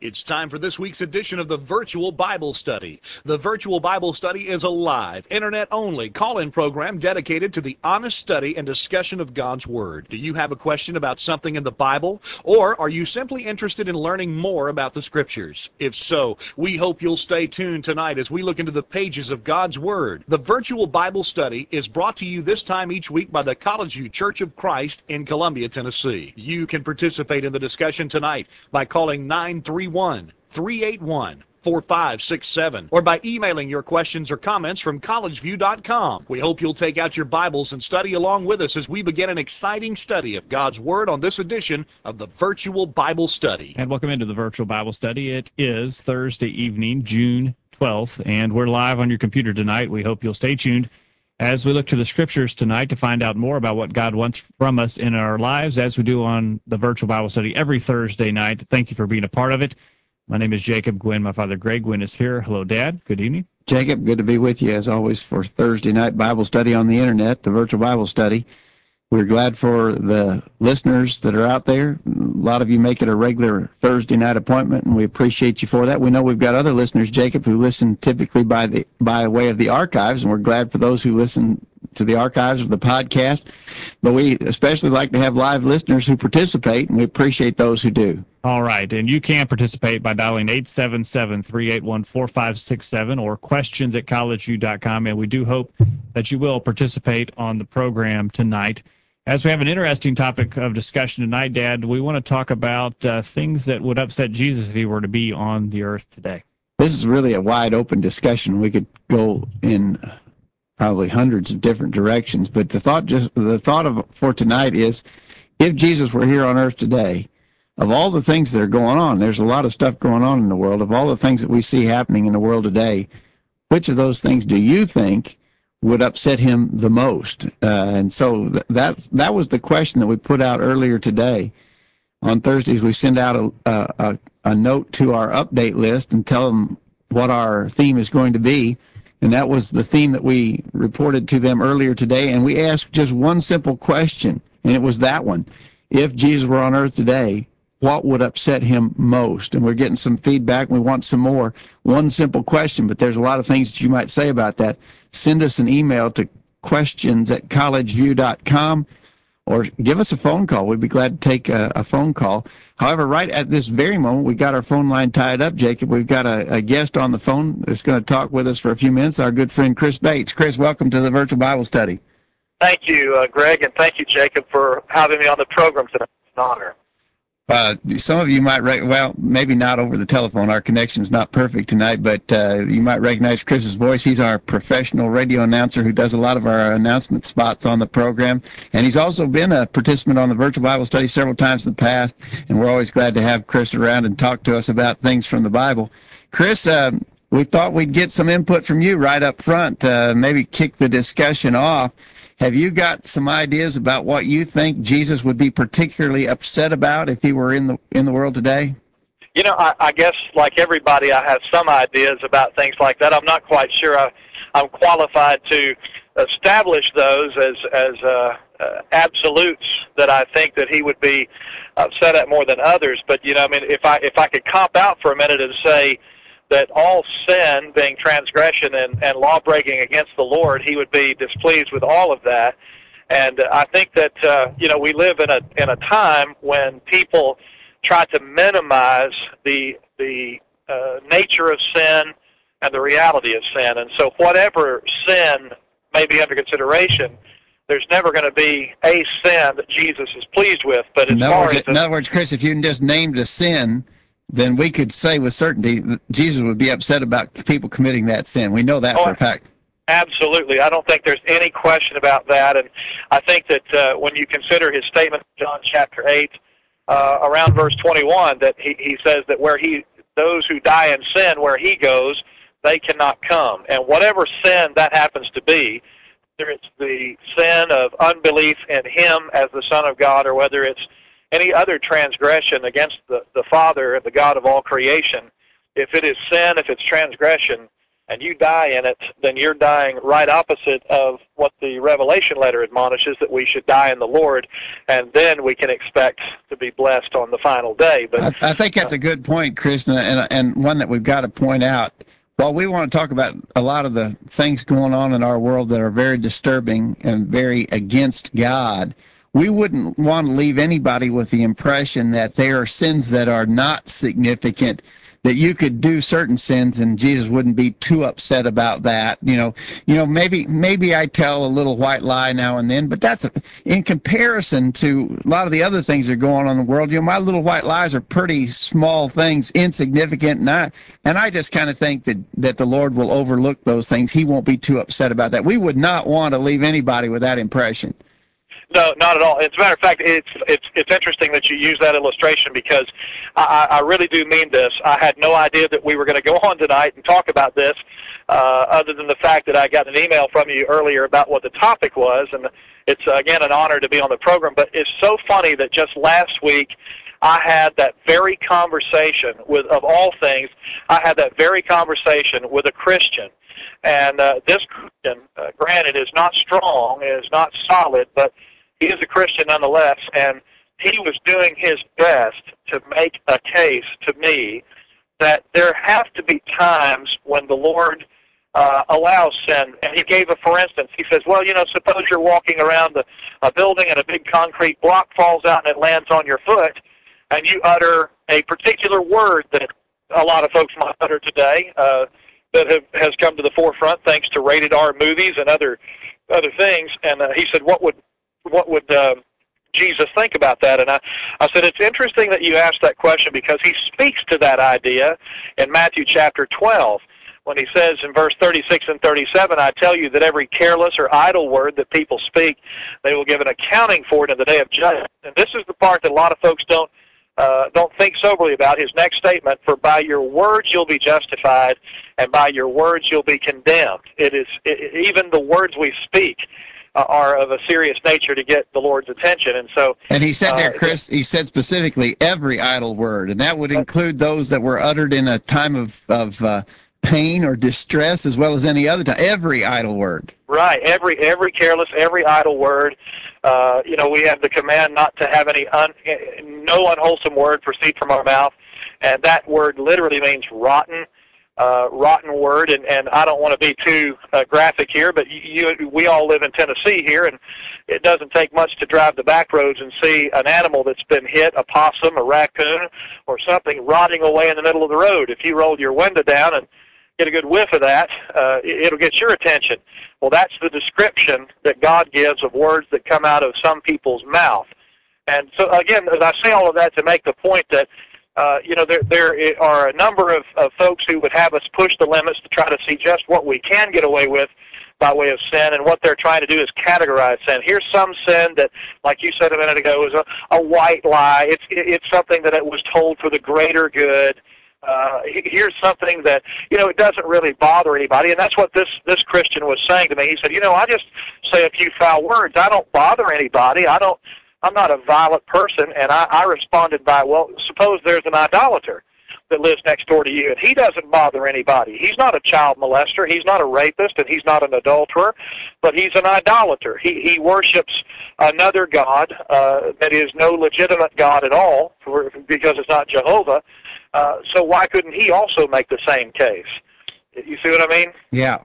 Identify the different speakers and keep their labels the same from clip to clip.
Speaker 1: It's time for this week's edition of the Virtual Bible Study. The Virtual Bible Study is a live, internet-only call-in program dedicated to the honest study and discussion of God's Word. Do you have a question about something in the Bible? Or are you simply interested in learning more about the Scriptures? If so, we hope you'll stay tuned tonight as we look into the pages of God's Word. The Virtual Bible Study is brought to you this time each week by the College View Church of Christ in Columbia, Tennessee. You can participate in the discussion tonight by calling 931-381-4567 or by emailing your questions or comments from collegeview.com. We hope you'll take out your Bibles and study along with us as we begin an exciting study of God's Word on this edition of the Virtual Bible Study.
Speaker 2: And welcome into the Virtual Bible Study. It is Thursday evening, June 12th, and we're live on your computer tonight. We hope you'll stay tuned as we look to the Scriptures tonight to find out more about what God wants from us in our lives, as we do on the Virtual Bible Study every Thursday night. Thank you for being a part of it. My name is Jacob Gwynn. My father, Greg Gwynn, is here. Hello, Dad. Good evening.
Speaker 3: Jacob, good to be with you, as always, for Thursday night Bible study on the Internet, the Virtual Bible Study. We're glad for the listeners that are out there. A lot of you make it a regular Thursday night appointment, and we appreciate you for that. We know we've got other listeners, Jacob, who listen typically by way of the archives, and we're glad for those who listen to the archives of the podcast. But we especially like to have live listeners who participate, and we appreciate those who do.
Speaker 2: All right, and you can participate by dialing 877-381-4567 or questions@collegeview.com, and we do hope that you will participate on the program tonight. As we have an interesting topic of discussion tonight, Dad, we want to talk about things that would upset Jesus if he were to be on the earth today.
Speaker 3: This is really a wide open discussion. We could go in probably hundreds of different directions, but the thought for tonight is, if Jesus were here on earth today, of all the things that are going on, there's a lot of stuff going on in the world, of all the things that we see happening in the world today, which of those things do you think would upset him the most? And so that was the question that we put out earlier today. On Thursdays, we send out a note to our update list and tell them what our theme is going to be. And that was the theme that we reported to them earlier today. And we asked just one simple question, and it was that one. If Jesus were on earth today, what would upset him most? And we're getting some feedback, and we want some more. One simple question, but there's a lot of things that you might say about that. Send us an email to questions@collegeview.com or give us a phone call. We'd be glad to take a phone call. However, right at this very moment, we got our phone line tied up, Jacob. We've got a guest on the phone that's going to talk with us for a few minutes, our good friend Chris Bates. Chris, welcome to the Virtual Bible Study.
Speaker 4: Thank you, Greg, and thank you, Jacob, for having me on the program today. It's an honor.
Speaker 3: Some of you might, well, maybe not over the telephone. Our connection's not perfect tonight, but you might recognize Chris's voice. He's our professional radio announcer who does a lot of our announcement spots on the program. And he's also been a participant on the Virtual Bible Study several times in the past, and we're always glad to have Chris around and talk to us about things from the Bible. Chris, we thought we'd get some input from you right up front, maybe kick the discussion off. Have you got some ideas about what you think Jesus would be particularly upset about if he were in the world today?
Speaker 4: You know, I guess like everybody, I have some ideas about things like that. I'm not quite sure I'm qualified to establish those as absolutes that I think that he would be upset at more than others. But, you know, I mean, if I could cop out for a minute and say that all sin, being transgression and law-breaking against the Lord, he would be displeased with all of that. And I think that, you know, we live in a time when people try to minimize the nature of sin and the reality of sin. And so whatever sin may be under consideration, there's never going to be a sin that Jesus is pleased with. But in other
Speaker 3: words, Chris, if you just named a sin, then we could say with certainty that Jesus would be upset about people committing that sin. We know that for a fact.
Speaker 4: Absolutely. I don't think there's any question about that. And I think that when you consider his statement in John chapter 8, around verse 21, that he says that those who die in sin, where he goes, they cannot come. And whatever sin that happens to be, whether it's the sin of unbelief in him as the Son of God, or whether it's any other transgression against the Father, the God of all creation, if it is sin, if it's transgression, and you die in it, then you're dying right opposite of what the Revelation letter admonishes, that we should die in the Lord, and then we can expect to be blessed on the final day. But
Speaker 3: I think that's a good point, Chris, and one that we've got to point out. While we want to talk about a lot of the things going on in our world that are very disturbing and very against God, we wouldn't want to leave anybody with the impression that there are sins that are not significant, that you could do certain sins and Jesus wouldn't be too upset about that. Maybe I tell a little white lie now and then, but that's in comparison to a lot of the other things that are going on in the world. My little white lies are pretty small things, insignificant, and I just kind of think that the Lord will overlook those things. He won't be too upset about that. We would not want to leave anybody with that impression.
Speaker 4: No, not at all. As a matter of fact, it's interesting that you use that illustration, because I really do mean this. I had no idea that we were going to go on tonight and talk about this, other than the fact that I got an email from you earlier about what the topic was, and it's, again, an honor to be on the program. But it's so funny that just last week I had that very conversation with, of all things, I had that very conversation with a Christian. And this Christian, granted, is not strong, is not solid, but he is a Christian nonetheless, and he was doing his best to make a case to me that there have to be times when the Lord allows sin. And he gave for instance, he says, well, suppose you're walking around a building and a big concrete block falls out and it lands on your foot, and you utter a particular word that a lot of folks might utter today, that has come to the forefront thanks to rated R movies and other things. And he said, what would Jesus think about that? And I said, it's interesting that you asked that question, because he speaks to that idea in Matthew chapter 12 when he says in verse 36 and 37, I tell you that every careless or idle word that people speak, they will give an accounting for it in the day of judgment. And this is the part that a lot of folks don't think soberly about. His next statement, for by your words you'll be justified, and by your words you'll be condemned. Even the words we speak are of a serious nature to get the Lord's attention.
Speaker 3: And he said there, Chris, he said specifically every idle word, and that would include those that were uttered in a time of pain or distress, as well as any other time. Every idle word.
Speaker 4: Right. Every careless, every idle word. We have the command not to have no unwholesome word proceed from our mouth, and that word literally means rotten. Rotten word, and I don't want to be too graphic here, but we all live in Tennessee here, and it doesn't take much to drive the back roads and see an animal that's been hit, a possum, a raccoon, or something, rotting away in the middle of the road. If you roll your window down and get a good whiff of that, it'll get your attention. Well, that's the description that God gives of words that come out of some people's mouth. And so, again, as I say all of that to make the point that there are a number of folks who would have us push the limits to try to see just what we can get away with by way of sin, and what they're trying to do is categorize sin. Here's some sin that, like you said a minute ago, is a white lie. It's something that it was told for the greater good. Here's something that, it doesn't really bother anybody, and that's what this Christian was saying to me. He said, I just say a few foul words. I don't bother anybody. I'm not a violent person. And I responded by, well, suppose there's an idolater that lives next door to you, and he doesn't bother anybody. He's not a child molester. He's not a rapist, and he's not an adulterer, but he's an idolater. He worships another god that is no legitimate God at all, because it's not Jehovah. So why couldn't he also make the same case? You see what I mean?
Speaker 3: Yeah.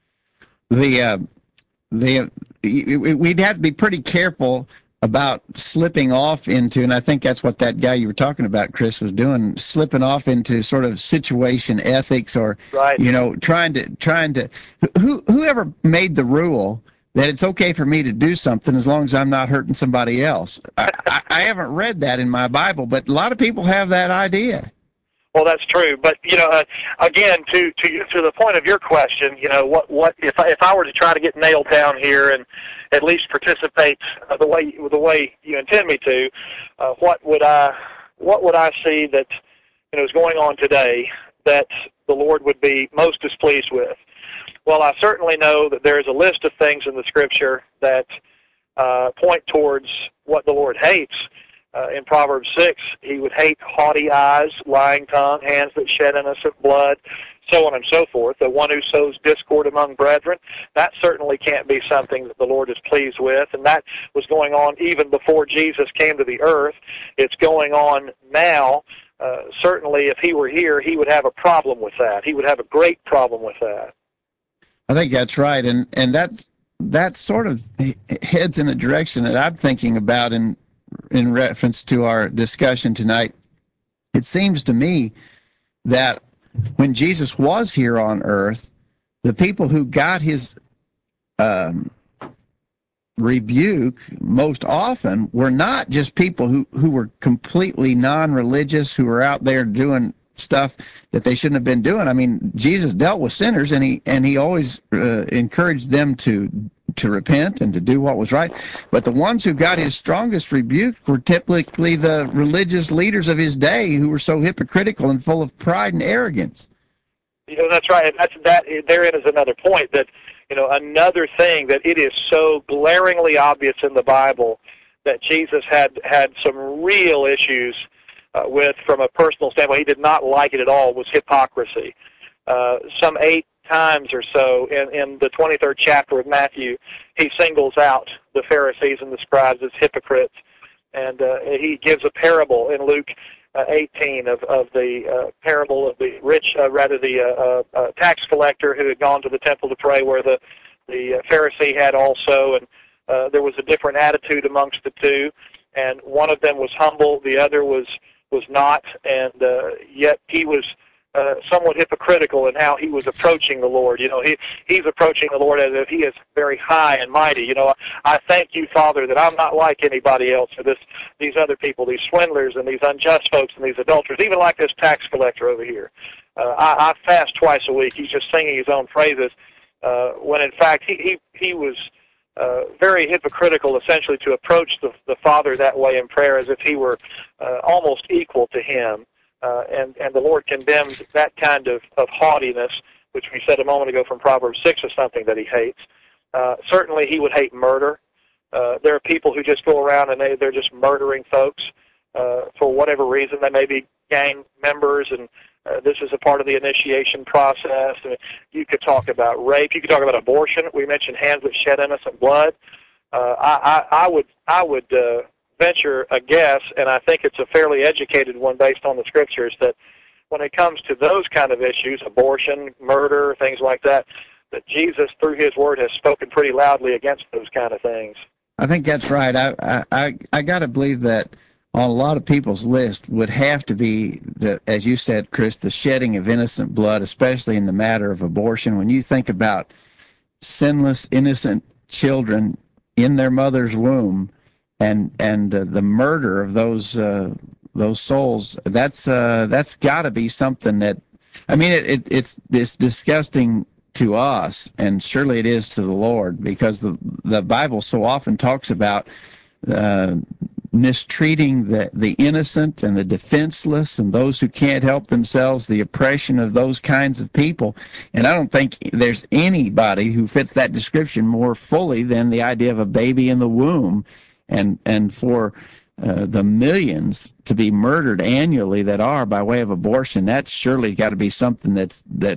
Speaker 3: We'd have to be pretty careful about slipping off into, and I think that's what that guy you were talking about, Chris, was doing, slipping off into sort of situation ethics, or
Speaker 4: right.
Speaker 3: Trying to whoever made the rule that it's okay for me to do something as long as I'm not hurting somebody else. I haven't read that in my Bible, but a lot of people have that idea.
Speaker 4: Well, that's true, but again, to the point of your question, what if I were to try to get nailed down here and at least participate the way you intend me to, what would I see that is going on today that the Lord would be most displeased with? Well, I certainly know that there is a list of things in the Scripture that point towards what the Lord hates. In Proverbs 6, he would hate haughty eyes, lying tongue, hands that shed innocent blood, so on and so forth. The one who sows discord among brethren, that certainly can't be something that the Lord is pleased with, and that was going on even before Jesus came to the earth. It's going on now. Certainly, if he were here, he would have a problem with that. He would have a great problem with that.
Speaker 3: I think that's right, and that sort of heads in a direction that I'm thinking about in reference to our discussion tonight. It seems to me that when Jesus was here on earth, the people who got his rebuke most often were not just people who were completely non-religious, who were out there doing stuff that they shouldn't have been doing. I mean, Jesus dealt with sinners, and he always encouraged them to repent and to do what was right. But the ones who got his strongest rebuke were typically the religious leaders of his day, who were so hypocritical and full of pride and arrogance.
Speaker 4: You know, that's right. And that therein is another point, that, you know, another thing that it is so glaringly obvious in the Bible that Jesus had some real issues with, from a personal standpoint. He did not like it at all, was hypocrisy. Some 8 times or so in the 23rd chapter of Matthew, he singles out the Pharisees and the scribes as hypocrites, and he gives a parable in Luke 18 of the parable of the rich, the tax collector who had gone to the temple to pray, where the Pharisee had also, and there was a different attitude amongst the two, and one of them was humble, the other was not, and yet he was somewhat hypocritical in how he was approaching the Lord. You know, he's approaching the Lord as if he is very high and mighty. You know, I thank you, Father, that I'm not like anybody else, or these other people, these swindlers and these unjust folks and these adulterers, even like this tax collector over here. I fast twice a week. He's just singing his own praises, when in fact he was very hypocritical, essentially, to approach the Father that way in prayer, as if he were almost equal to him. And the Lord condemned that kind of haughtiness, which we said a moment ago from Proverbs 6 is something that he hates. Certainly he would hate murder. There are people who just go around and they're just murdering folks for whatever reason. They may be gang members, and this is a part of the initiation process. I mean, you could talk about rape. You could talk about abortion. We mentioned hands that shed innocent blood. I would venture a guess, and I think it's a fairly educated one based on the scriptures, that when it comes to those kind of issues, abortion, murder, things like that, that Jesus, through his word, has spoken pretty loudly against those kind of things.
Speaker 3: I think that's right. I got to believe that on a lot of people's list would have to be, as you said, Chris, the shedding of innocent blood, especially in the matter of abortion. When you think about sinless, innocent children in their mother's womb, and the murder of those souls, that's got to be something that, I mean, it's disgusting to us, and surely it is to the Lord, because the Bible so often talks about mistreating the innocent and the defenseless and those who can't help themselves, the oppression of those kinds of people. And I don't think there's anybody who fits that description more fully than the idea of a baby in the womb. And for the millions to be murdered annually that are by way of abortion, that's surely got to be something that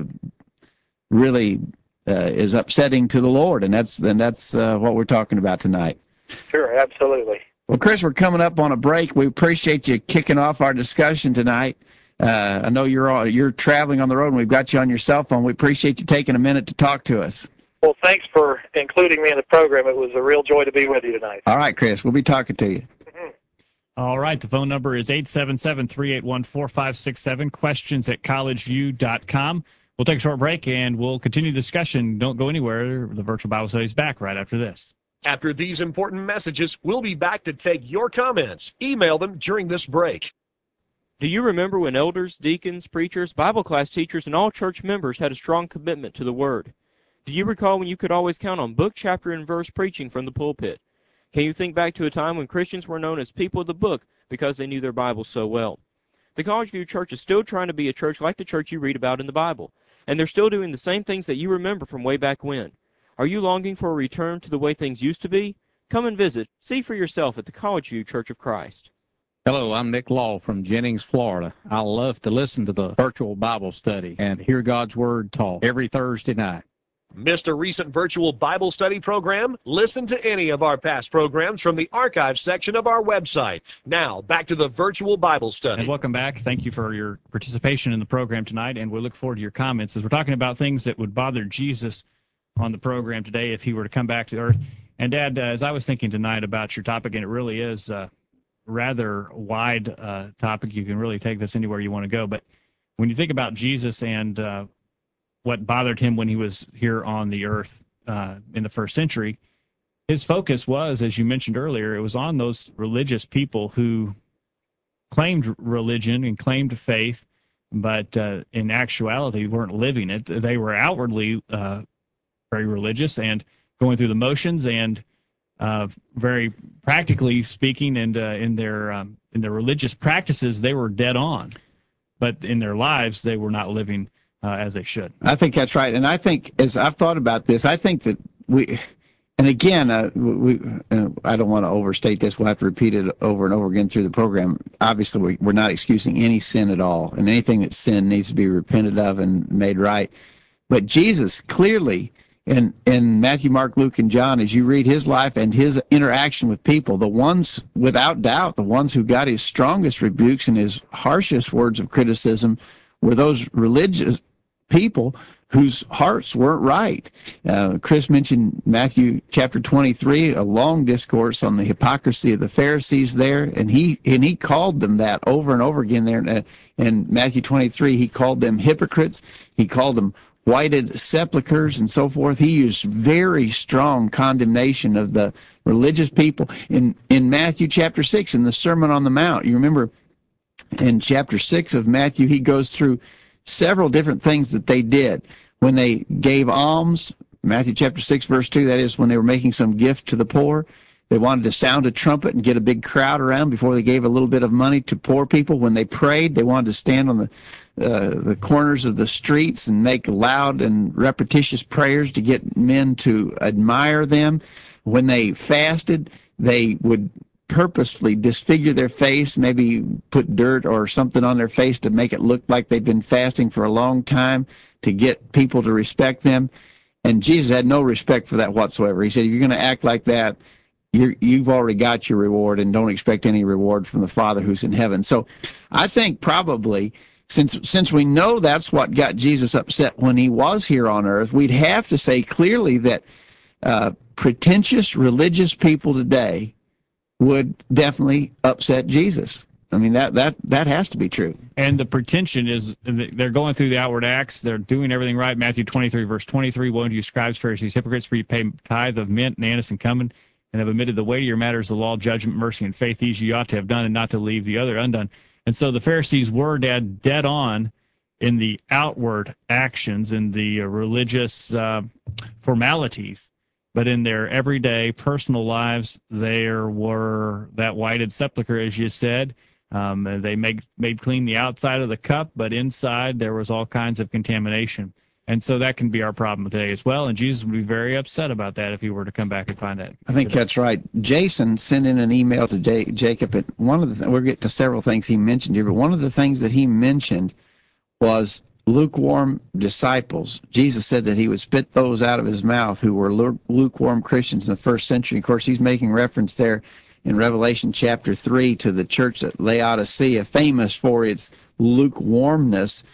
Speaker 3: really is upsetting to the Lord, and that's what we're talking about tonight.
Speaker 4: Sure, absolutely.
Speaker 3: Well, Chris, we're coming up on a break. We appreciate you kicking off our discussion tonight. I know you're traveling on the road, and we've got you on your cell phone. We appreciate you taking a minute to talk to us.
Speaker 4: Well, thanks for including me in the program. It was a real joy to be with you tonight.
Speaker 3: All right, Chris, we'll be talking to you.
Speaker 2: All right, the phone number is 877-381-4567, questions@collegeview.com. We'll take a short break, and we'll continue the discussion. Don't go anywhere. The Virtual Bible Study is back right after this.
Speaker 1: After these important messages, we'll be back to take your comments. Email them during this break.
Speaker 5: Do you remember when elders, deacons, preachers, Bible class teachers, and all church members had a strong commitment to the Word? Do you recall when you could always count on book, chapter, and verse preaching from the pulpit? Can you think back to a time when Christians were known as people of the book because they knew their Bible so well? The College View Church is still trying to be a church like the church you read about in the Bible, and they're still doing the same things that you remember from way back when. Are you longing for a return to the way things used to be? Come and visit. See for yourself at the College View Church of Christ.
Speaker 6: Hello, I'm Nick Law from Jennings, Florida. I love to listen to the virtual Bible study and hear God's Word taught every Thursday night.
Speaker 1: Missed a recent virtual Bible study program? Listen to any of our past programs from the archives section of our website. Now, back to the virtual Bible study.
Speaker 2: And welcome back. Thank you for your participation in the program tonight, and we look forward to your comments as we're talking about things that would bother Jesus on the program today if he were to come back to earth. And, Dad, as I was thinking tonight about your topic, and it really is a rather wide topic. You can really take this anywhere you want to go. But when you think about Jesus and what bothered him when he was here on the earth in the first century, his focus was, as you mentioned earlier, it was on those religious people who claimed religion and claimed faith, but in actuality weren't living it. They were outwardly very religious and going through the motions, and very practically speaking, and in their religious practices, they were dead on. But in their lives, they were not living as they should.
Speaker 3: I think that's right. And I think, as I've thought about this, I think that and again, I don't want to overstate this. We'll have to repeat it over and over again through the program. Obviously, we're not excusing any sin at all, and anything that's sin needs to be repented of and made right. But Jesus clearly, in Matthew, Mark, Luke, and John, as you read his life and his interaction with people, the ones, without doubt, the ones who got his strongest rebukes and his harshest words of criticism were those religious people whose hearts weren't right. Chris mentioned Matthew chapter 23, a long discourse on the hypocrisy of the Pharisees there, and he called them that over and over again there. In Matthew 23, he called them hypocrites. He called them whited sepulchres and so forth. He used very strong condemnation of the religious people. In Matthew chapter 6, in the Sermon on the Mount, you remember in chapter 6 of Matthew, he goes through several different things that they did. When they gave alms, Matthew chapter 6, verse 2, that is when they were making some gift to the poor, they wanted to sound a trumpet and get a big crowd around before they gave a little bit of money to poor people. When they prayed, they wanted to stand on the corners of the streets and make loud and repetitious prayers to get men to admire them. When they fasted, they would purposefully disfigure their face, maybe put dirt or something on their face to make it look like they'd been fasting for a long time to get people to respect them. And Jesus had no respect for that whatsoever. He said, if you're going to act like that, you've already got your reward, and don't expect any reward from the Father who's in heaven. So I think probably, since we know that's what got Jesus upset when he was here on earth, we'd have to say clearly that pretentious religious people today would definitely upset Jesus. I mean, that has to be true.
Speaker 2: And the pretension is they're going through the outward acts. They're doing everything right. Matthew 23, verse 23, woe to you, scribes, Pharisees, hypocrites, for you pay tithe of mint and anise and cumin, and have omitted the weightier matters of the law, judgment, mercy, and faith. These you ought to have done, and not to leave the other undone. And so the Pharisees were dead on in the outward actions, in the religious formalities. But in their everyday personal lives, there were that whited sepulcher, as you said. They made clean the outside of the cup, but inside there was all kinds of contamination. And so that can be our problem today as well. And Jesus would be very upset about that if he were to come back and find that.
Speaker 3: I think that's right. Jason sent in an email to Jacob. And one of the we'll get to several things he mentioned here, but one of the things that he mentioned was lukewarm disciples. Jesus said that he would spit those out of his mouth who were lukewarm Christians in the first century. Of course, he's making reference there in Revelation chapter 3 to the church at Laodicea, famous for its lukewarmness.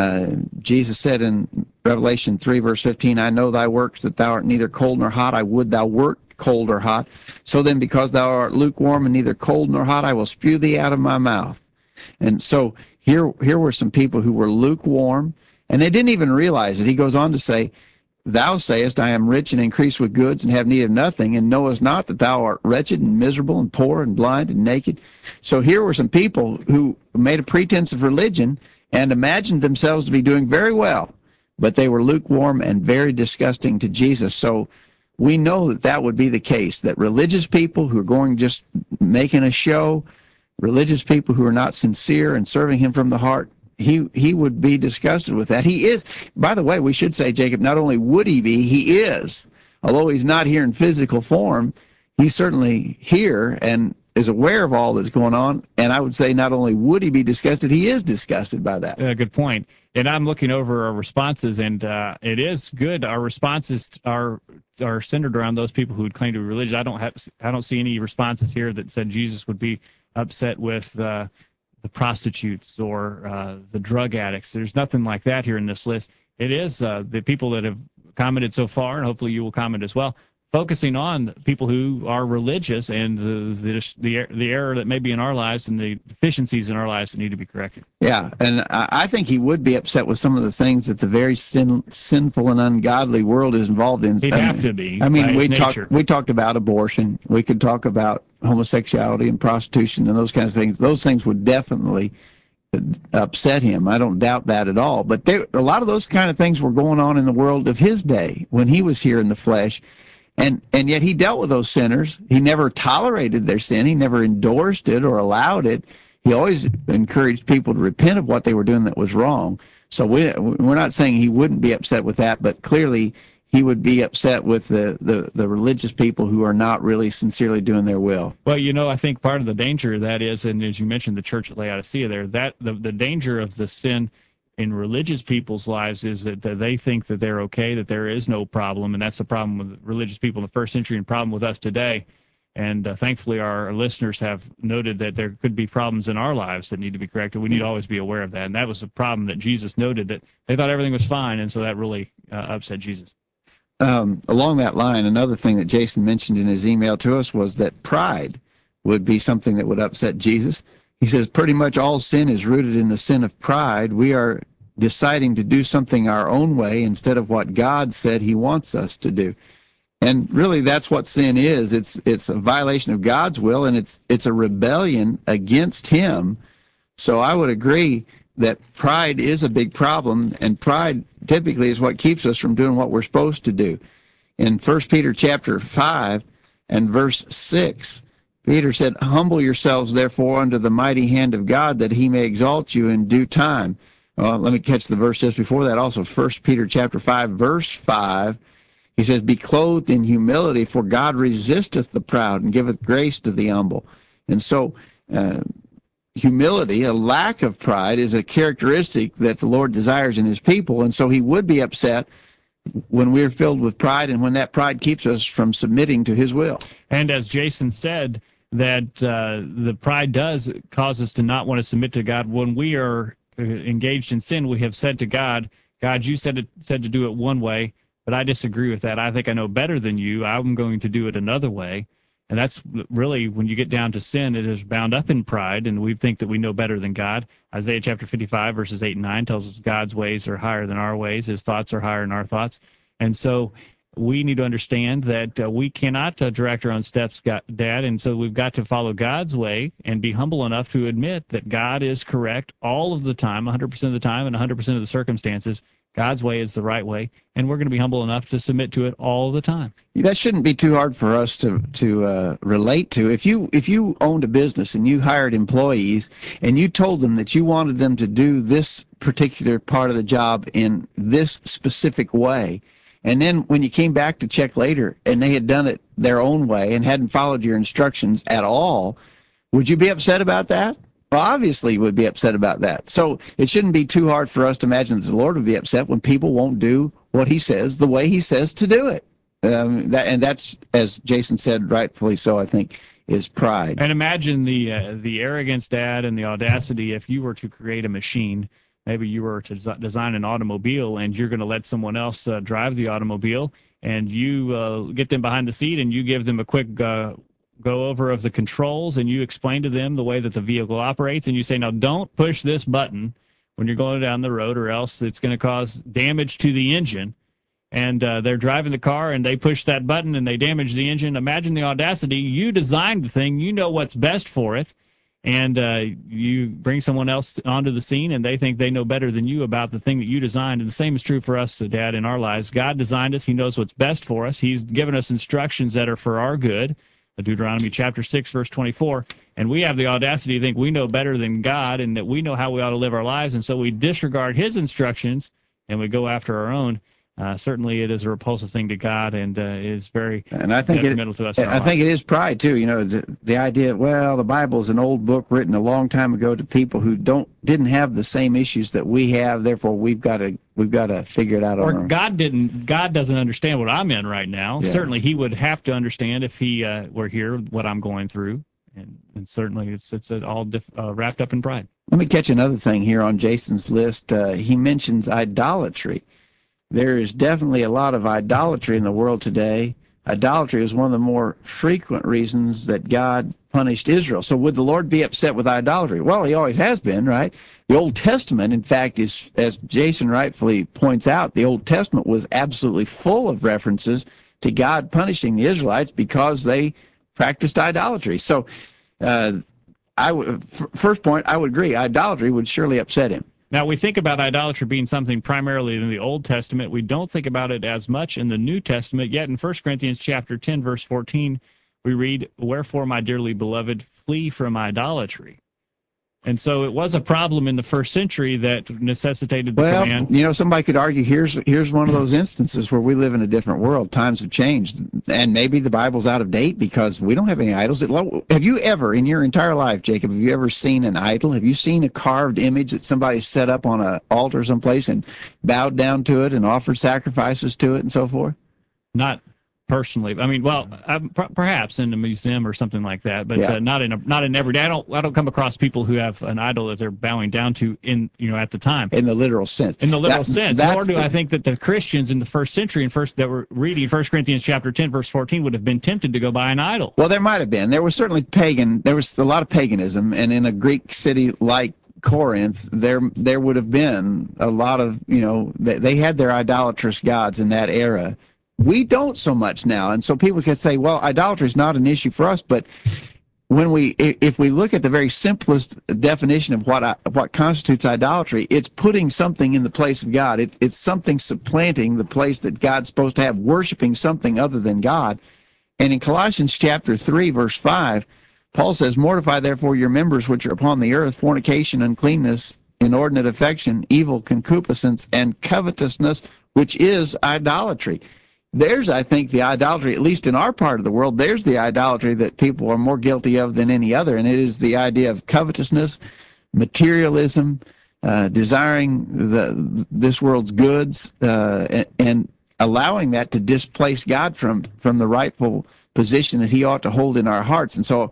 Speaker 3: Jesus said in Revelation 3, verse 15, I know thy works, that thou art neither cold nor hot. I would thou wert cold or hot. So then, because thou art lukewarm and neither cold nor hot, I will spew thee out of my mouth. And so here were some people who were lukewarm, and they didn't even realize it. He goes on to say, thou sayest, I am rich and increased with goods and have need of nothing, and knowest not that thou art wretched and miserable and poor and blind and naked. So here were some people who made a pretense of religion and imagined themselves to be doing very well, but they were lukewarm and very disgusting to Jesus. So we know that that would be the case, that religious people who are going just making a show, religious people who are not sincere and serving him from the heart, he would be disgusted with that. He is, by the way, we should say, Jacob, not only would he be, he is. Although he's not here in physical form, he's certainly here and is aware of all that's going on. And I would say not only would he be disgusted, he is disgusted by that.
Speaker 2: Good point. And I'm looking over our responses, and it is good. Our responses are centered around those people who would claim to be religious. I don't see any responses here that said Jesus would be upset with the prostitutes or the drug addicts. There's nothing like that here in this list. It is the people that have commented so far, and hopefully you will comment as well, focusing on people who are religious and the error that may be in our lives and the deficiencies in our lives that need to be corrected.
Speaker 3: Yeah, and I think he would be upset with some of the things that the very sinful and ungodly world is involved in.
Speaker 2: He'd have to be.
Speaker 3: I mean, we talked about abortion. We could talk about homosexuality and prostitution and those kinds of things. Those things would definitely upset him. I don't doubt that at all. But a lot of those kind of things were going on in the world of his day when he was here in the flesh. And yet he dealt with those sinners. He never tolerated their sin. He never endorsed it or allowed it. He always encouraged people to repent of what they were doing that was wrong. So we're not saying he wouldn't be upset with that, but clearly he would be upset with the religious people who are not really sincerely doing their will.
Speaker 2: Well, I think part of the danger of that is, and as you mentioned, the church at Laodicea there, that the danger of the sin in religious people's lives is that they think that they're okay, that there is no problem, and that's the problem with religious people in the first century and problem with us today. And thankfully our listeners have noted that there could be problems in our lives that need to be corrected. We need to always be aware of that. And that was the problem that Jesus noted, that they thought everything was fine, and so that really upset Jesus.
Speaker 3: Along that line, another thing that Jason mentioned in his email to us was that pride would be something that would upset Jesus. He says pretty much all sin is rooted in the sin of pride. We are deciding to do something our own way instead of what God said he wants us to do. And really that's what sin is. It's a violation of God's will, and it's a rebellion against him. So I would agree that pride is a big problem, and pride typically is what keeps us from doing what we're supposed to do. In 1 Peter chapter 5 and verse 6, Peter said, "Humble yourselves, therefore, under the mighty hand of God, that he may exalt you in due time." Let me catch the verse just before that also. 1 Peter chapter 5, verse 5, he says, "Be clothed in humility, for God resisteth the proud and giveth grace to the humble." And so humility, a lack of pride, is a characteristic that the Lord desires in his people. And so he would be upset when we're filled with pride and when that pride keeps us from submitting to his will.
Speaker 2: And as Jason said, that the pride does cause us to not want to submit to God. When we are engaged in sin, we have said to God, "God, you said to do it one way, but I disagree with that. I think I know better than you. I'm going to do it another way." And that's really, when you get down to sin, it is bound up in pride, and we think that we know better than God. Isaiah chapter 55, verses 8 and 9 tells us God's ways are higher than our ways. His thoughts are higher than our thoughts. And so we need to understand that we cannot direct our own steps, Dad, and so we've got to follow God's way and be humble enough to admit that God is correct all of the time, 100% of the time, and 100% of the circumstances. God's way is the right way, and we're going to be humble enough to submit to it all the time.
Speaker 3: That shouldn't be too hard for us to relate to. If you owned a business and you hired employees and you told them that you wanted them to do this particular part of the job in this specific way, and then when you came back to check later and they had done it their own way and hadn't followed your instructions at all, would you be upset about that? Well, obviously you would be upset about that. So it shouldn't be too hard for us to imagine that the Lord would be upset when people won't do what he says the way he says to do it. And that's, as Jason said, rightfully so, I think, is pride.
Speaker 2: And imagine the arrogance, Dad, and the audacity if you were to create a machine. Maybe you were to design an automobile, and you're going to let someone else drive the automobile, and you get them behind the seat, and you give them a quick go over of the controls, and you explain to them the way that the vehicle operates, and you say, "Now don't push this button when you're going down the road, or else it's going to cause damage to the engine." And they're driving the car, and they push that button, and they damage the engine. Imagine the audacity. You designed the thing. You know what's best for it. And you bring someone else onto the scene, and they think they know better than you about the thing that you designed. And the same is true for us, Dad, in our lives. God designed us. He knows what's best for us. He's given us instructions that are for our good. Deuteronomy chapter 6, verse 24. And we have the audacity to think we know better than God and that we know how we ought to live our lives. And so we disregard his instructions and we go after our own. certainly it is a repulsive thing to God and is very
Speaker 3: And I think
Speaker 2: detrimental to us in our
Speaker 3: I think it is pride too. You know, the idea, well, the Bible is an old book written a long time ago to people who didn't have the same issues that we have. Therefore, we've got to figure it out on
Speaker 2: Or
Speaker 3: our own.
Speaker 2: God doesn't understand what I'm in right now.
Speaker 3: Yeah.
Speaker 2: Certainly, He would have to understand if He were here what I'm going through, and certainly it's all wrapped up in pride.
Speaker 3: Let me catch another thing here on Jason's list. He mentions idolatry. There is definitely a lot of idolatry in the world today. Idolatry is one of the more frequent reasons that God punished Israel. So would the Lord be upset with idolatry? Well, He always has been, right? The Old Testament, in fact, is, as Jason rightfully points out, the Old Testament was absolutely full of references to God punishing the Israelites because they practiced idolatry. So first point, I would agree, idolatry would surely upset Him.
Speaker 2: Now, we think about idolatry being something primarily in the Old Testament. We don't think about it as much in the New Testament. Yet in 1 Corinthians chapter 10, verse 14, we read, "Wherefore, my dearly beloved, flee from idolatry." And so it was a problem in the first century that necessitated the command.
Speaker 3: You know, somebody could argue here's one of those instances where we live in a different world. Times have changed, and maybe the Bible's out of date because we don't have any idols. Have you ever, in your entire life, Jacob, have you ever seen an idol? Have you seen a carved image that somebody set up on an altar someplace and bowed down to it and offered sacrifices to it and so forth?
Speaker 2: Not personally. I mean, well, perhaps in a museum or something like that, but not in every day. I don't come across people who have an idol that they're bowing down to at the time.
Speaker 3: In the literal sense.
Speaker 2: In the literal sense. Nor do I think that the Christians in the first century that were reading 1 Corinthians chapter 10, verse 14 would have been tempted to go buy an idol.
Speaker 3: Well, there might have been. There was certainly there was a lot of paganism, and in a Greek city like Corinth, there would have been a lot of, they had their idolatrous gods in that era. We don't so much now, and so people could say, well, idolatry is not an issue for us, but if we look at the very simplest definition of what constitutes idolatry, it's putting something in the place of God. It's something supplanting the place that God's supposed to have, worshiping something other than God. And in Colossians chapter 3, verse 5, Paul says, "Mortify therefore your members which are upon the earth, fornication, uncleanness, inordinate affection, evil concupiscence, and covetousness, which is idolatry." There's, I think, the idolatry, at least in our part of the world, there's the idolatry that people are more guilty of than any other, and it is the idea of covetousness, materialism, desiring this world's goods, and allowing that to displace God from the rightful position that He ought to hold in our hearts. And so,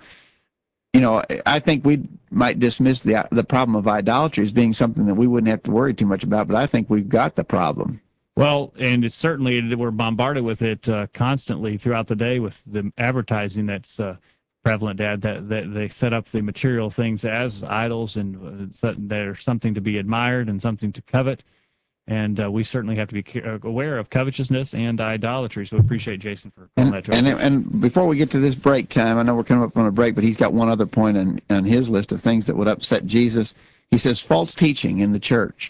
Speaker 3: I think we might dismiss the problem of idolatry as being something that we wouldn't have to worry too much about, but I think we've got the problem.
Speaker 2: Well, and it's certainly we're bombarded with it constantly throughout the day with the advertising that's prevalent, Dad, that they set up the material things as idols and they're something to be admired and something to covet. And we certainly have to be aware of covetousness and idolatry. So we appreciate Jason for calling that to us.
Speaker 3: And before we get to this break time, I know we're coming up on a break, but he's got one other point on his list of things that would upset Jesus. He says false teaching in the church.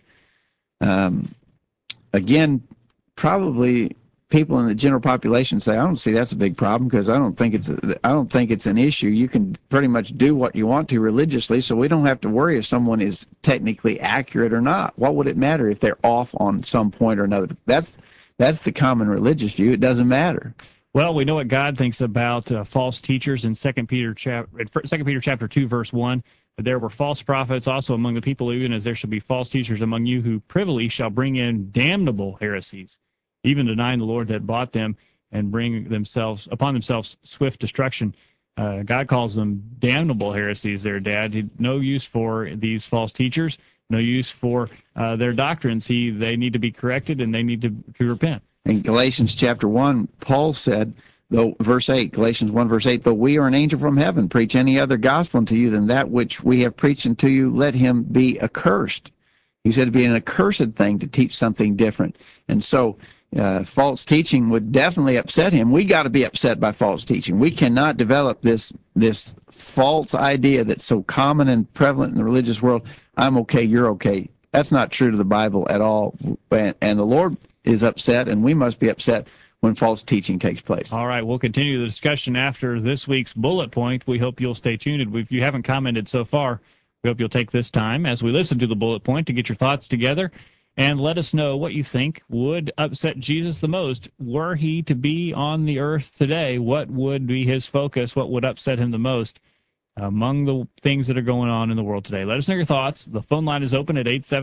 Speaker 3: Again, probably people in the general population say, "I don't see that's a big problem because I don't think it's an issue. You can pretty much do what you want to religiously, so we don't have to worry if someone is technically accurate or not. What would it matter if they're off on some point or another?" That's the common religious view. It doesn't matter.
Speaker 2: Well, we know what God thinks about false teachers in 2 Peter chapter 2, verse 1. "There were false prophets also among the people, even as there shall be false teachers among you, who privily shall bring in damnable heresies, even denying the Lord that bought them, and bring upon themselves swift destruction." God calls them damnable heresies there, Dad. No use for these false teachers, no use for their doctrines. They need to be corrected, and they need to repent.
Speaker 3: In Galatians chapter 1, Paul said, Galatians 1, verse 8, "Though we or an angel from heaven preach any other gospel unto you than that which we have preached unto you, let him be accursed." He said it'd be an accursed thing to teach something different. And so false teaching would definitely upset him. We got to be upset by false teaching. We cannot develop this false idea that's so common and prevalent in the religious world. I'm okay, you're okay. That's not true to the Bible at all. And the Lord is upset, and we must be upset when false teaching takes place.
Speaker 2: All right, we'll continue the discussion after this week's bullet point. We hope you'll stay tuned. If you haven't commented so far, we hope you'll take this time as we listen to the bullet point to get your thoughts together and let us know what you think would upset Jesus the most. Were he to be on the earth today, what would be his focus? What would upset him the most among the things that are going on in the world today? Let us know your thoughts. The phone line is open at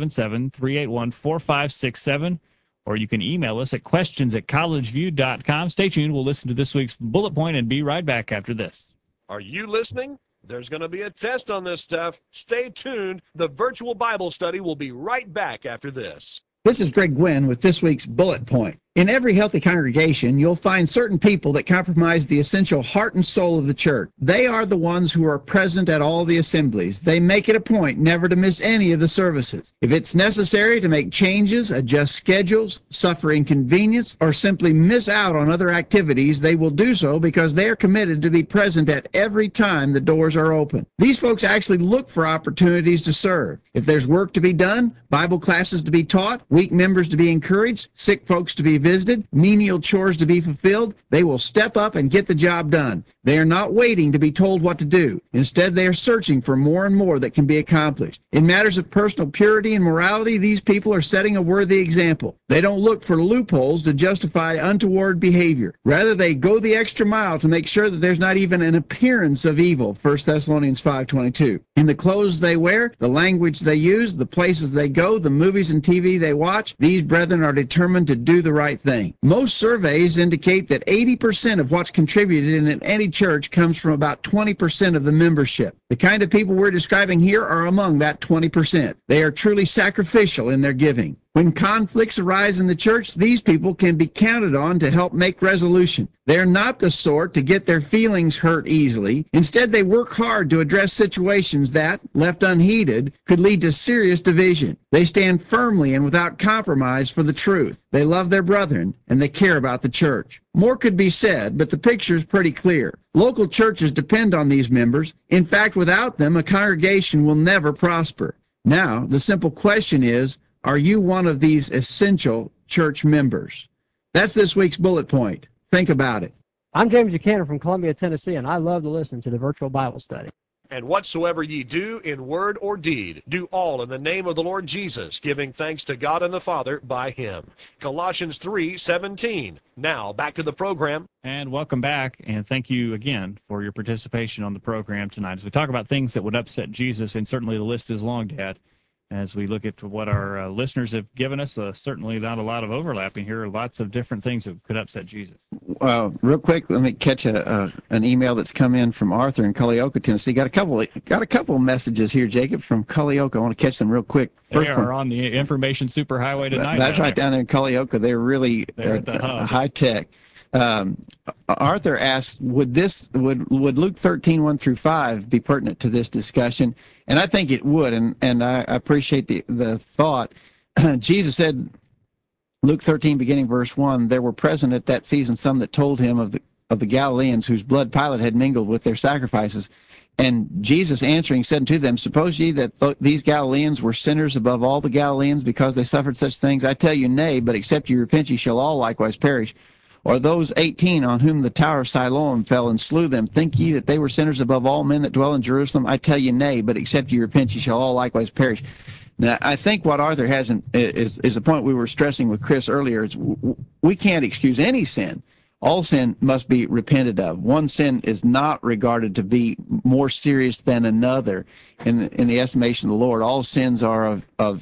Speaker 2: 877-381-4567, or you can email us at questions@collegeview.com. Stay tuned. We'll listen to this week's Bullet Point and be right back after this.
Speaker 1: Are you listening? There's going to be a test on this stuff. Stay tuned. The virtual Bible study will be right back after this.
Speaker 3: This is Greg Gwynn with this week's Bullet Point. In every healthy congregation, you'll find certain people that compromise the essential heart and soul of the church. They are the ones who are present at all the assemblies. They make it a point never to miss any of the services. If it's necessary to make changes, adjust schedules, suffer inconvenience, or simply miss out on other activities, they will do so because they are committed to be present at every time the doors are open. These folks actually look for opportunities to serve. If there's work to be done, Bible classes to be taught, weak members to be encouraged, sick folks to be visited, menial chores to be fulfilled, they will step up and get the job done. They are not waiting to be told what to do. Instead, they are searching for more and more that can be accomplished. In matters of personal purity and morality, these people are setting a worthy example. They don't look for loopholes to justify untoward behavior. Rather, they go the extra mile to make sure that there's not even an appearance of evil, 1 Thessalonians 5:22. In the clothes they wear, the language they use, the places they go, the movies and TV they watch, these brethren are determined to do the right thing. Most surveys indicate that 80% of what's contributed in any church comes from about 20% of the membership. The kind of people we're describing here are among that 20%. They are truly sacrificial in their giving. When conflicts arise in the church, these people can be counted on to help make resolution. They're not the sort to get their feelings hurt easily. Instead, they work hard to address situations that, left unheeded, could lead to serious division. They stand firmly and without compromise for the truth. They love their brethren, and they care about the church. More could be said, but the picture is pretty clear. Local churches depend on these members. In fact, without them, a congregation will never prosper. Now, the simple question is, are you one of these essential church members? That's this week's bullet point. Think about it.
Speaker 7: I'm James Buchanan from Columbia, Tennessee, and I love to listen to the virtual Bible study.
Speaker 1: And whatsoever ye do in word or deed, do all in the name of the Lord Jesus, giving thanks to God and the Father by him. Colossians 3:17. Now, back to the program.
Speaker 2: And welcome back, and thank you again for your participation on the program tonight as we talk about things that would upset Jesus, and certainly the list is long, Dad. As we look at what our listeners have given us, certainly not a lot of overlapping here. Lots of different things that could upset Jesus.
Speaker 3: Real quick, let me catch an email that's come in from Arthur in Culleoka, Tennessee. Got a couple of messages here, Jacob, from Culleoka. I want to catch them real quick.
Speaker 2: First they are on the information superhighway tonight.
Speaker 3: That's right, down there in Culleoka. They're really high tech. Arthur asked, would Luke 13:1 through 5 be pertinent to this discussion? And I think it would, and I appreciate the thought. Jesus said, Luke 13, beginning verse 1, there were present at that season some that told him of the Galileans whose blood Pilate had mingled with their sacrifices. And Jesus answering said unto them, suppose ye that these Galileans were sinners above all the Galileans because they suffered such things? I tell you, nay, but except ye repent, ye shall all likewise perish. Or those 18 on whom the tower of Siloam fell and slew them, think ye that they were sinners above all men that dwell in Jerusalem? I tell you, nay, but except ye repent, ye shall all likewise perish. Now, I think what Arthur has is the point we were stressing with Chris earlier. Is we can't excuse any sin. All sin must be repented of. One sin is not regarded to be more serious than another in the estimation of the Lord. All sins are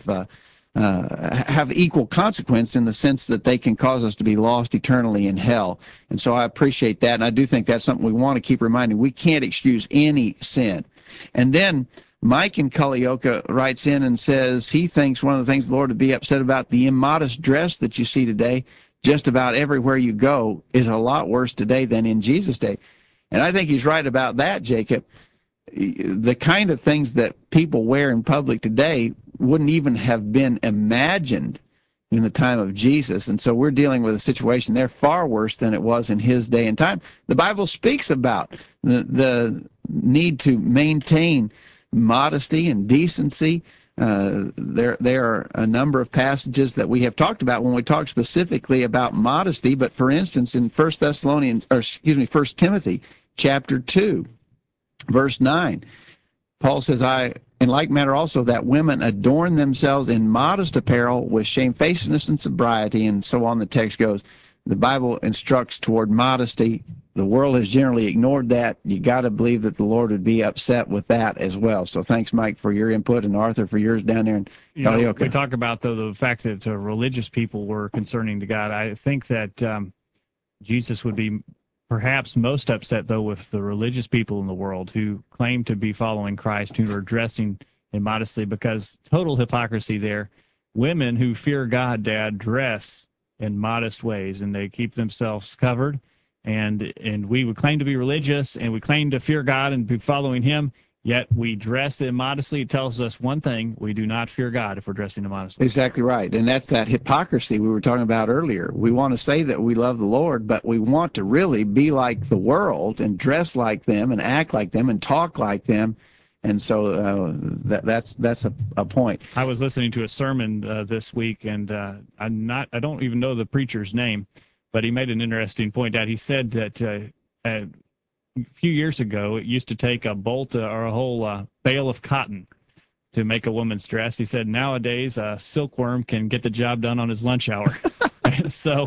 Speaker 3: have equal consequence in the sense that they can cause us to be lost eternally in hell. And so I appreciate that, and I do think that's something we want to keep reminding. We can't excuse any sin. And then Mike in Culleoka writes in and says he thinks one of the things the Lord would be upset about, the immodest dress that you see today, just about everywhere you go, is a lot worse today than in Jesus' day. And I think he's right about that, Jacob. The kind of things that people wear in public today wouldn't even have been imagined in the time of Jesus. And so we're dealing with a situation there far worse than it was in his day and time. The Bible speaks about the need to maintain modesty and decency. There are a number of passages that we have talked about when we talk specifically about modesty. But for instance, in 1 Timothy chapter 2, verse 9, Paul says, in like manner also, that women adorn themselves in modest apparel with shamefacedness and sobriety, and so on the text goes. The Bible instructs toward modesty. The world has generally ignored that. You got to believe that the Lord would be upset with that as well. So thanks, Mike, for your input, and Arthur for yours down there in Kalioka.
Speaker 2: We talk about, though, the fact that religious people were concerning to God. I think that Jesus would be perhaps most upset, though, with the religious people in the world who claim to be following Christ, who are dressing immodestly, because total hypocrisy there. Women who fear God, Dad, dress in modest ways, and they keep themselves covered. And we would claim to be religious, and we claim to fear God and be following Him, yet we dress immodestly. It tells us one thing: we do not fear God if we're dressing immodestly.
Speaker 3: Exactly right. And that's that hypocrisy we were talking about earlier. We want to say that we love the Lord, but we want to really be like the world and dress like them and act like them and talk like them. And so that's a point.
Speaker 2: I was listening to a sermon this week, and I don't even know the preacher's name, but he made an interesting point out. He said that a few years ago, it used to take a bolt or a whole bale of cotton to make a woman's dress. He said nowadays a silkworm can get the job done on his lunch hour. So,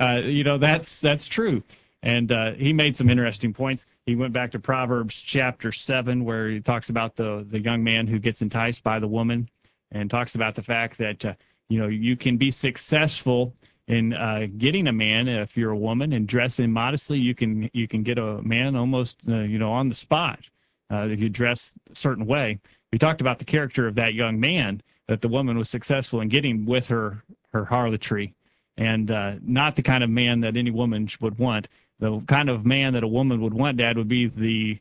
Speaker 2: that's true. And he made some interesting points. He went back to Proverbs chapter 7, where he talks about the young man who gets enticed by the woman, and talks about the fact that, you can be successful in getting a man if you're a woman and dressing modestly. You can get a man almost, on the spot if you dress a certain way. We talked about the character of that young man that the woman was successful in getting with her harlotry, and not the kind of man that any woman would want. The kind of man that a woman would want, Dad, would be the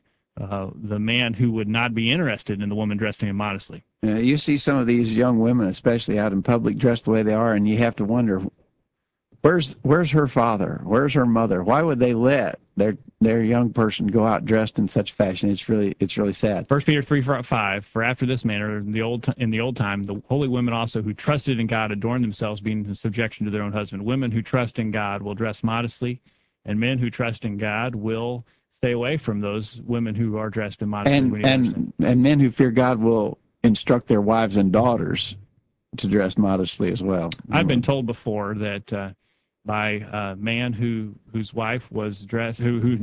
Speaker 2: man who would not be interested in the woman dressing immodestly.
Speaker 3: You see some of these young women, especially out in public, dressed the way they are, and you have to wonder, where's her father? Where's her mother? Why would they let their young person go out dressed in such fashion? It's really sad.
Speaker 2: 1 Peter 3:5, for after this manner in the old time, the holy women also who trusted in God adorned themselves, being in subjection to their own husband. Women who trust in God will dress modestly, and men who trust in God will stay away from those women who are dressed immodestly.
Speaker 3: And men who fear God will instruct their wives and daughters to dress modestly as well.
Speaker 2: I've been told before that by a man whose wife was dressed,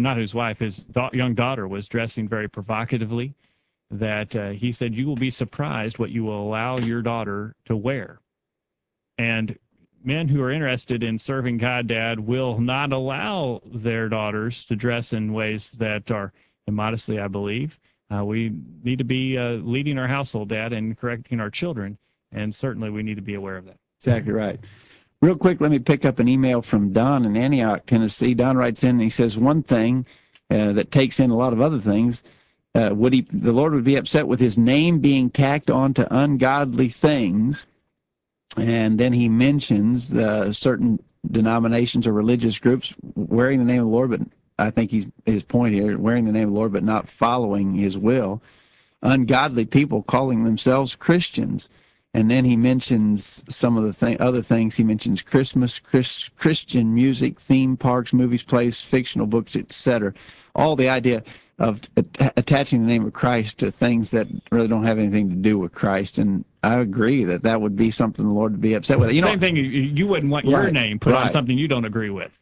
Speaker 2: his young daughter was dressing very provocatively, that he said, "You will be surprised what you will allow your daughter to wear." And men who are interested in serving God, Dad, will not allow their daughters to dress in ways that are immodestly, I believe. We need to be leading our household, Dad, and correcting our children, and certainly we need to be aware of that.
Speaker 3: Exactly right. Real quick, let me pick up an email from Don in Antioch, Tennessee. Don writes in and he says, one thing that takes in a lot of other things, the Lord would be upset with his name being tacked onto ungodly things. And then he mentions certain denominations or religious groups wearing the name of the Lord, but I think his point here, wearing the name of the Lord but not following his will. Ungodly people calling themselves Christians. And then he mentions some of the other things. He mentions Christmas, Christian music, theme parks, movies, plays, fictional books, etc. All the idea of attaching the name of Christ to things that really don't have anything to do with Christ. And I agree that would be something the Lord would be upset with.
Speaker 2: Same thing. You wouldn't want your name put on something you don't agree with.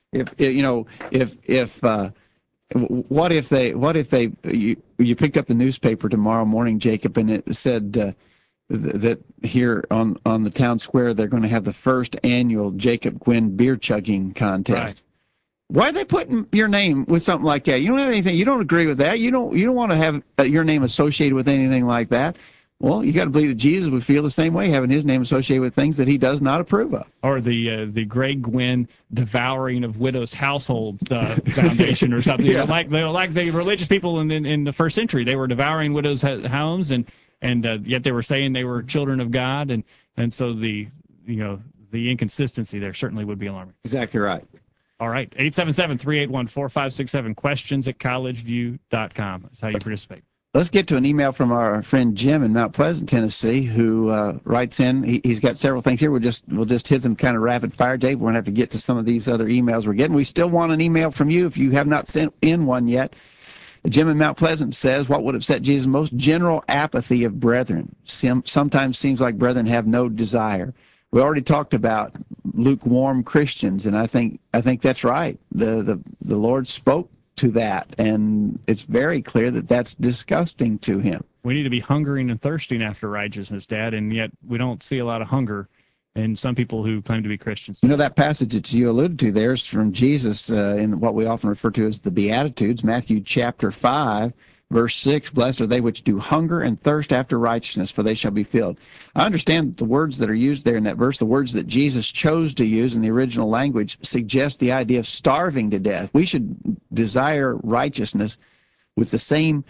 Speaker 3: What if you picked up the newspaper tomorrow morning, Jacob, and it said that here on the town square they're going to have the first annual Jacob Gwynn beer chugging contest. Right. Why are they putting your name with something like that? You don't have anything. You don't agree with that. You don't want to have your name associated with anything like that. Well, you got to believe that Jesus would feel the same way, having his name associated with things that he does not approve of.
Speaker 2: Or the Greg Gwynn devouring of widows' households foundation or something. Yeah. Like the religious people in the first century, they were devouring widows' homes, and yet they were saying they were children of God, and so the inconsistency there certainly would be alarming.
Speaker 3: Exactly right.
Speaker 2: All right, 877-381-4567, questions@collegeview.com. That's how you participate.
Speaker 3: Let's get to an email from our friend Jim in Mount Pleasant, Tennessee, who writes in. He's got several things here. We'll just hit them kind of rapid fire, Dave. We're going to have to get to some of these other emails we're getting. We still want an email from you if you have not sent in one yet. Jim in Mount Pleasant says, what would upset Jesus most? General apathy of brethren. Sometimes seems like brethren have no desire. We already talked about lukewarm Christians, and I think that's right. The Lord spoke to that, and it's very clear that that's disgusting to him.
Speaker 2: We need to be hungering and thirsting after righteousness, Dad, and yet we don't see a lot of hunger in some people who claim to be Christians.
Speaker 3: You know, that passage that you alluded to there is from Jesus in what we often refer to as the Beatitudes, Matthew chapter 5, verse 6, blessed are they which do hunger and thirst after righteousness, for they shall be filled. I understand that the words that are used there in that verse, the words that Jesus chose to use in the original language, suggest the idea of starving to death. We should desire righteousness with the same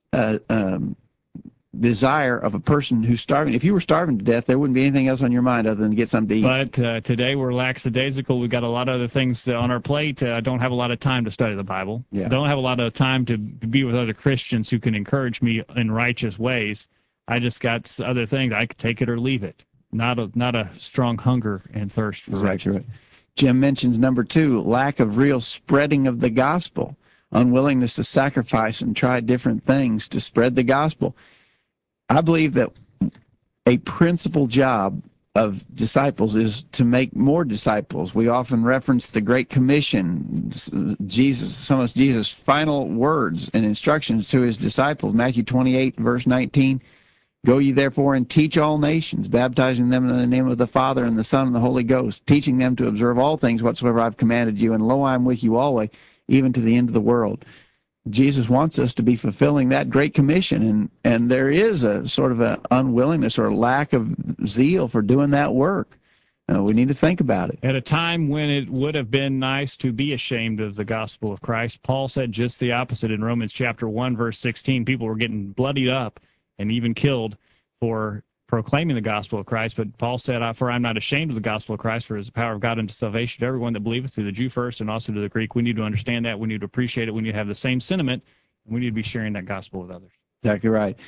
Speaker 3: desire of a person who's starving. If you were starving to death, there wouldn't be anything else on your mind other than to get something to eat.
Speaker 2: But today we're lackadaisical. We've got a lot of other things on our plate. I don't have a lot of time to study the Bible.
Speaker 3: Yeah.
Speaker 2: Don't have a lot of time to be with other Christians who can encourage me in righteous ways. I just got other things. I could take it or leave it. Not a strong hunger and thirst for
Speaker 3: Exactly
Speaker 2: righteousness.
Speaker 3: right. Jim mentions number 2, lack of real spreading of the gospel, unwillingness to sacrifice and try different things to spread the gospel. I believe that a principal job of disciples is to make more disciples. We often reference the Great Commission, some of Jesus' final words and instructions to his disciples. Matthew 28, verse 19, go ye therefore and teach all nations, baptizing them in the name of the Father and the Son and the Holy Ghost, teaching them to observe all things whatsoever I've commanded you, and lo, I am with you always, even to the end of the world. Jesus wants us to be fulfilling that Great Commission, and there is a sort of an unwillingness or a lack of zeal for doing that work. We need to think about it.
Speaker 2: At a time when it would have been nice to be ashamed of the gospel of Christ, Paul said just the opposite in Romans chapter 1, verse 16. People were getting bloodied up and even killed for proclaiming the gospel of Christ. But Paul said, for I'm not ashamed of the gospel of Christ, for it is the power of God unto salvation to everyone that believeth, to the Jew first and also to the Greek. We need to understand that. We need to appreciate it. We need to have the same sentiment. And we need to be sharing that gospel with others.
Speaker 3: Exactly right.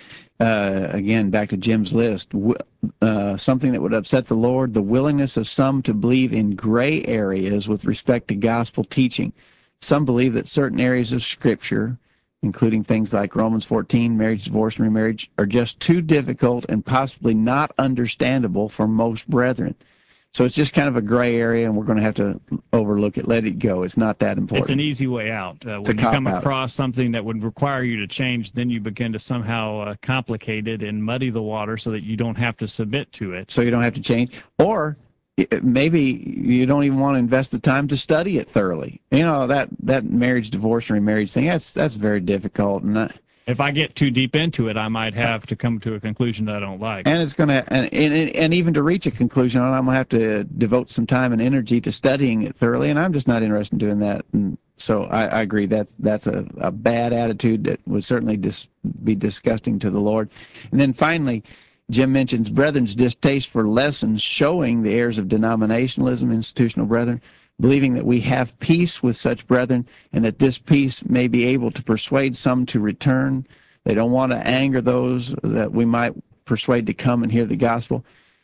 Speaker 3: Again, back to Jim's list, something that would upset the Lord, the willingness of some to believe in gray areas with respect to gospel teaching. Some believe that certain areas of Scripture, including things like Romans 14, marriage, divorce, and remarriage, are just too difficult and possibly not understandable for most brethren. So it's just kind of a gray area, and we're going to have to overlook it, let it go. It's not that important.
Speaker 2: It's an easy way out. When you come across something that would require you to change, then you begin to somehow complicate it and muddy the water so that you don't have to submit to it.
Speaker 3: So you don't have to change. Or maybe you don't even want to invest the time to study it thoroughly. You know, that marriage, divorce, and remarriage thing, that's very difficult. And
Speaker 2: if I get too deep into it, I might have to come to a conclusion that I don't like.
Speaker 3: And it's going to, and even to reach a conclusion, I'm going to have to devote some time and energy to studying it thoroughly, and I'm just not interested in doing that. And so I agree that's a bad attitude that would certainly be disgusting to the Lord. And then finally, Jim mentions brethren's distaste for lessons showing the errors of denominationalism, institutional brethren, believing that we have peace with such brethren and that this peace may be able to persuade some to return. They don't want to anger those that we might persuade to come and hear the gospel.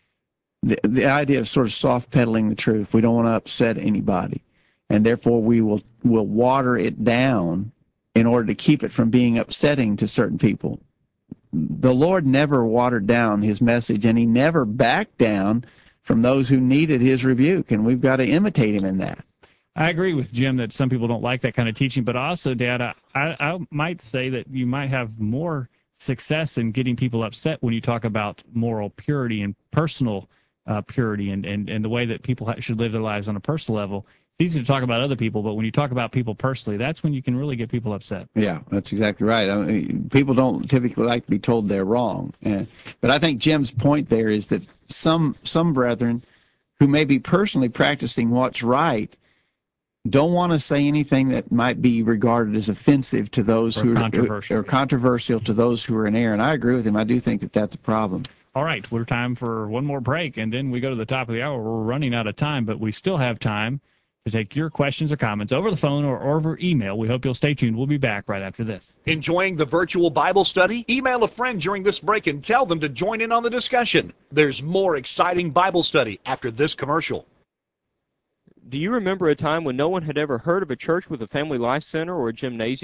Speaker 3: The idea of sort of soft peddling the truth. We don't want to upset anybody, and therefore we will water it down in order to keep it from being upsetting to certain people. The Lord never watered down his message, and he never backed down from those who needed his rebuke, and we've got to imitate him in that.
Speaker 2: I agree with Jim that some people don't like that kind of teaching, but also, Dad, I might say that you might have more success in getting people upset when you talk about moral purity and personal purity and the way that people should live their lives on a personal level. It's easy to talk about other people, but when you talk about people personally, that's when you can really get people upset.
Speaker 3: Yeah, that's exactly right. I mean, people don't typically like to be told they're wrong. But I think Jim's point there is that some brethren who may be personally practicing what's right don't want to say anything that might be regarded as offensive to those who are controversial to those who are in error. And I agree with him. I do think that that's a problem.
Speaker 2: All right, we're time for one more break, and then we go to the top of the hour. We're running out of time, but we still have time to take your questions or comments over the phone or over email. We hope you'll stay tuned. We'll be back right after this.
Speaker 1: Enjoying the virtual Bible study? Email a friend during this break and tell them to join in on the discussion. There's more exciting Bible study after this commercial.
Speaker 5: Do you remember a time when no one had ever heard of a church with a family life center or a gymnasium?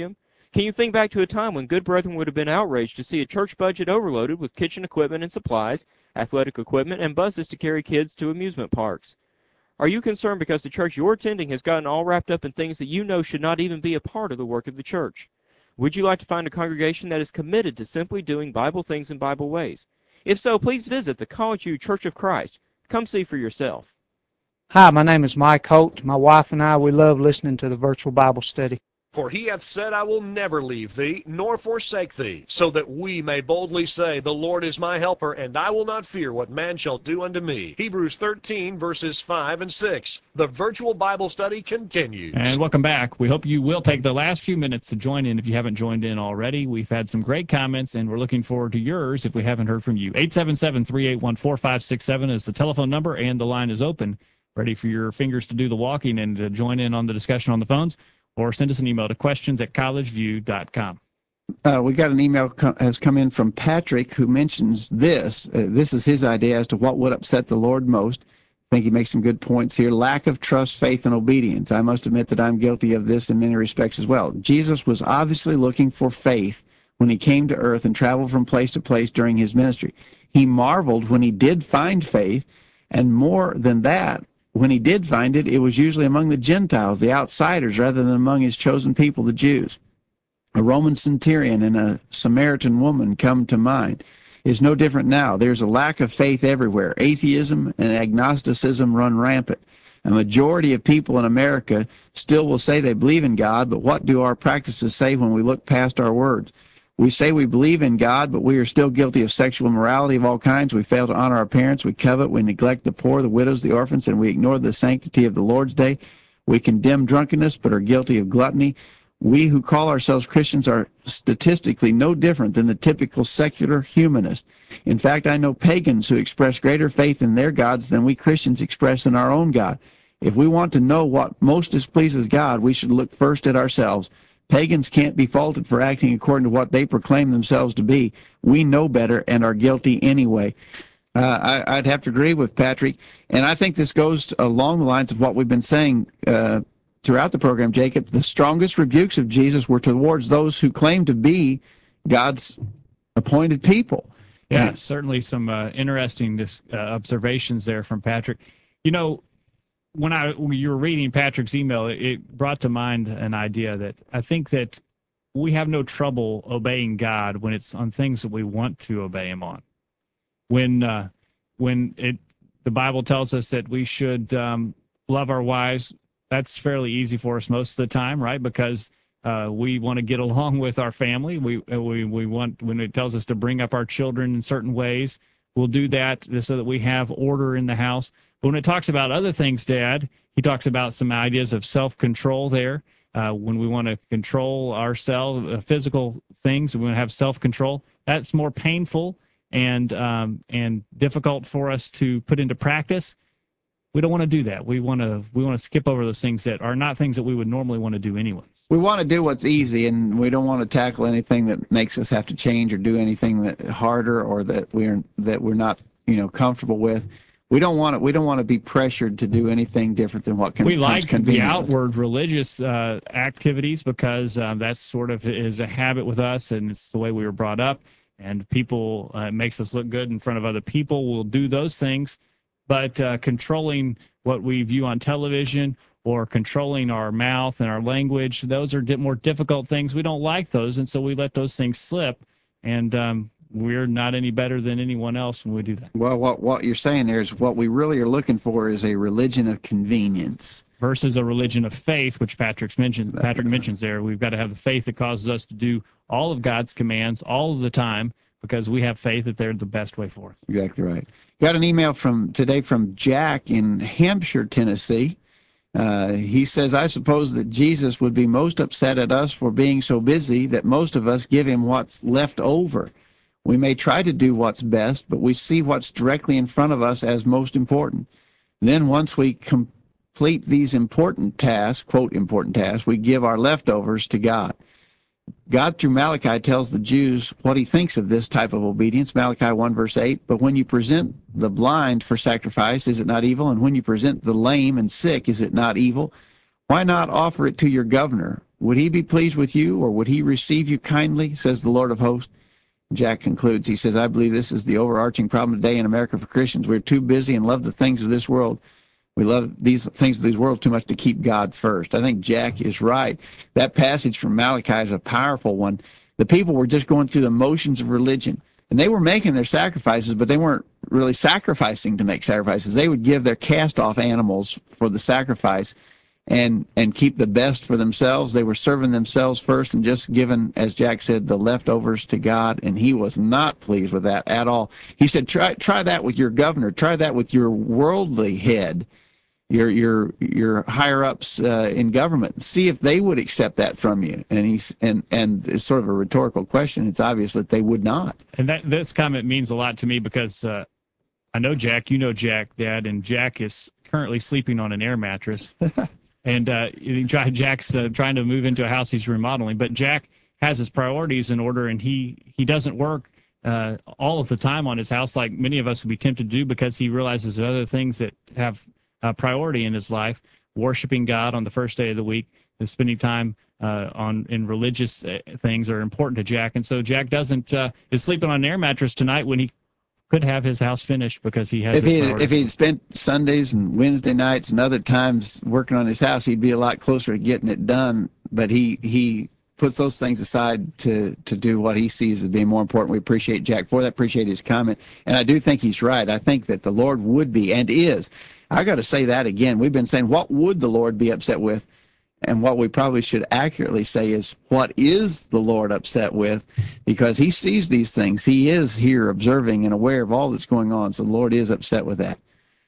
Speaker 5: Can you think back to a time when good brethren would have been outraged to see a church budget overloaded with kitchen equipment and supplies, athletic equipment, and buses to carry kids to amusement parks? Are you concerned because the church you're attending has gotten all wrapped up in things that you know should not even be a part of the work of the church? Would you like to find a congregation that is committed to simply doing Bible things in Bible ways? If so, please visit the College U Church of Christ. Come see for yourself.
Speaker 8: Hi, my name is Mike Holt. My wife and I, we love listening to the virtual Bible study.
Speaker 1: For he hath said, I will never leave thee, nor forsake thee, so that we may boldly say, the Lord is my helper, and I will not fear what man shall do unto me. Hebrews 13, verses 5 and 6. The virtual Bible study continues.
Speaker 2: And welcome back. We hope you will take the last few minutes to join in if you haven't joined in already. We've had some great comments, and we're looking forward to yours if we haven't heard from you. 877-381-4567 is the telephone number, and the line is open. Ready for your fingers to do the walking and to join in on the discussion on the phones. Or send us an email to questions@collegeview.com.
Speaker 3: We got an email has come in from Patrick who mentions this. This is his idea as to what would upset the Lord most. I think he makes some good points here. Lack of trust, faith, and obedience. I must admit that I'm guilty of this in many respects as well. Jesus was obviously looking for faith when he came to earth and traveled from place to place during his ministry. He marveled when he did find faith, and more than that, when he did find it, it was usually among the Gentiles, the outsiders, rather than among his chosen people, the Jews. A Roman centurion and a Samaritan woman come to mind. It's no different now. There's a lack of faith everywhere. Atheism and agnosticism run rampant. A majority of people in America still will say they believe in God, but what do our practices say when we look past our words? We say we believe in God, but we are still guilty of sexual immorality of all kinds. We fail to honor our parents. We covet. We neglect the poor, the widows, the orphans, and we ignore the sanctity of the Lord's day. We condemn drunkenness, but are guilty of gluttony. We who call ourselves Christians are statistically no different than the typical secular humanist. In fact, I know pagans who express greater faith in their gods than we Christians express in our own God. If we want to know what most displeases God, we should look first at ourselves. Pagans can't be faulted for acting according to what they proclaim themselves to be. We know better and are guilty anyway. I'd have to agree with Patrick, and I think this goes along the lines of what we've been saying throughout the program, Jacob. The strongest rebukes of Jesus were towards those who claim to be God's appointed people.
Speaker 2: Yeah, certainly some interesting observations there from Patrick. You know, when you were reading Patrick's email, it brought to mind an idea that I think that we have no trouble obeying God when it's on things that we want to obey Him on. When the Bible tells us that we should love our wives, that's fairly easy for us most of the time, right? Because we want to get along with our family. We want, when it tells us to bring up our children in certain ways, we'll do that so that we have order in the house. But when it talks about other things, Dad, he talks about some ideas of self-control there. When we want to control ourselves, physical things, we want to have self-control. That's more painful and difficult for us to put into practice. We don't want to do that. We want to skip over those things that are not things that we would normally want to do anyway.
Speaker 3: We want to do what's easy, and we don't want to tackle anything that makes us have to change or do anything that harder or that we're not comfortable with. We don't want to be pressured to do anything different than what
Speaker 2: we like the
Speaker 3: convenient.
Speaker 2: outward religious activities because that's sort of is a habit with us, and it's the way we were brought up. And people, it makes us look good in front of other people. We'll do those things, but controlling what we view on television or controlling our mouth and our language, those are more difficult things. We don't like those, and so we let those things slip. And we're not any better than anyone else when we do that.
Speaker 3: Well, what you're saying there is what we really are looking for is a religion of convenience
Speaker 2: versus a religion of faith, which Patrick mentions there. We've got to have the faith that causes us to do all of God's commands all of the time because we have faith that they're the best way for us.
Speaker 3: Exactly right. Got an email today from Jack in Hampshire, Tennessee. He says, I suppose that Jesus would be most upset at us for being so busy that most of us give him what's left over. We may try to do what's best, but we see what's directly in front of us as most important. Then once we complete these important tasks, quote important tasks, we give our leftovers to God. God through Malachi tells the Jews what he thinks of this type of obedience, Malachi 1 verse 8, but when you present the blind for sacrifice, is it not evil? And when you present the lame and sick, is it not evil? Why not offer it to your governor? Would he be pleased with you, or would he receive you kindly, says the Lord of hosts? Jack concludes. He says, I believe this is the overarching problem today in America for Christians. We're too busy and love the things of this world. We love these things of this world too much to keep God first. I think Jack is right. That passage from Malachi is a powerful one. The people were just going through the motions of religion, and they were making their sacrifices, but they weren't really sacrificing to make sacrifices. They would give their cast-off animals for the sacrifice and keep the best for themselves. They were serving themselves first and just giving, as Jack said, the leftovers to God, and he was not pleased with that at all. He said, try that with your governor. Try that with your worldly head, your higher ups in government. See if they would accept that from you. And it's sort of a rhetorical question. It's obvious that they would not.
Speaker 2: And this comment means a lot to me because I know Jack, you know Jack, Dad, and Jack is currently sleeping on an air mattress. And Jack's trying to move into a house he's remodeling, but Jack has his priorities in order, and he doesn't work all of the time on his house like many of us would be tempted to do, because he realizes there are other things that have priority in his life. Worshiping God on the first day of the week and spending time in religious things are important to Jack, and so Jack is sleeping on an air mattress tonight when he could have his house finished because he has.
Speaker 3: If he'd spent Sundays and Wednesday nights and other times working on his house, he'd be a lot closer to getting it done. But he puts those things aside to do what he sees as being more important. We appreciate Jack for that. Appreciate his comment, and I do think he's right. I think that the Lord would be and is. I got to say that again. We've been saying, what would the Lord be upset with? And what we probably should accurately say is, what is the Lord upset with? Because he sees these things. He is here observing and aware of all that's going on. So the Lord is upset with that.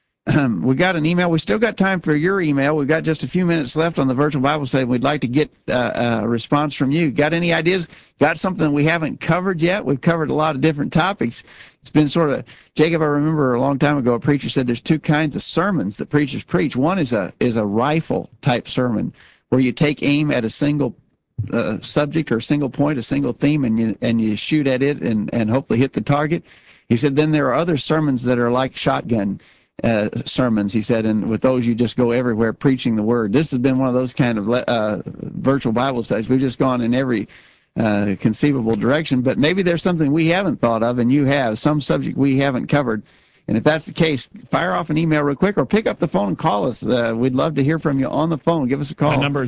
Speaker 3: We got an email. We still got time for your email. We've got just a few minutes left on the virtual Bible study. We'd like to get a response from you. Got any ideas? Got something we haven't covered yet? We've covered a lot of different topics. It's been sort of, Jacob, I remember a long time ago, a preacher said there's two kinds of sermons that preachers preach. One is a rifle type sermon, where you take aim at a single subject or a single point, a single theme, and you shoot at it and hopefully hit the target. He said then there are other sermons that are like shotgun sermons, he said, and with those you just go everywhere preaching the word. This has been one of those kind of virtual Bible studies. We've just gone in every conceivable direction, but maybe there's something we haven't thought of and you have, some subject we haven't covered. And if that's the case, fire off an email real quick or pick up the phone and call us. We'd love to hear from you on the phone. Give us a call.
Speaker 2: The number is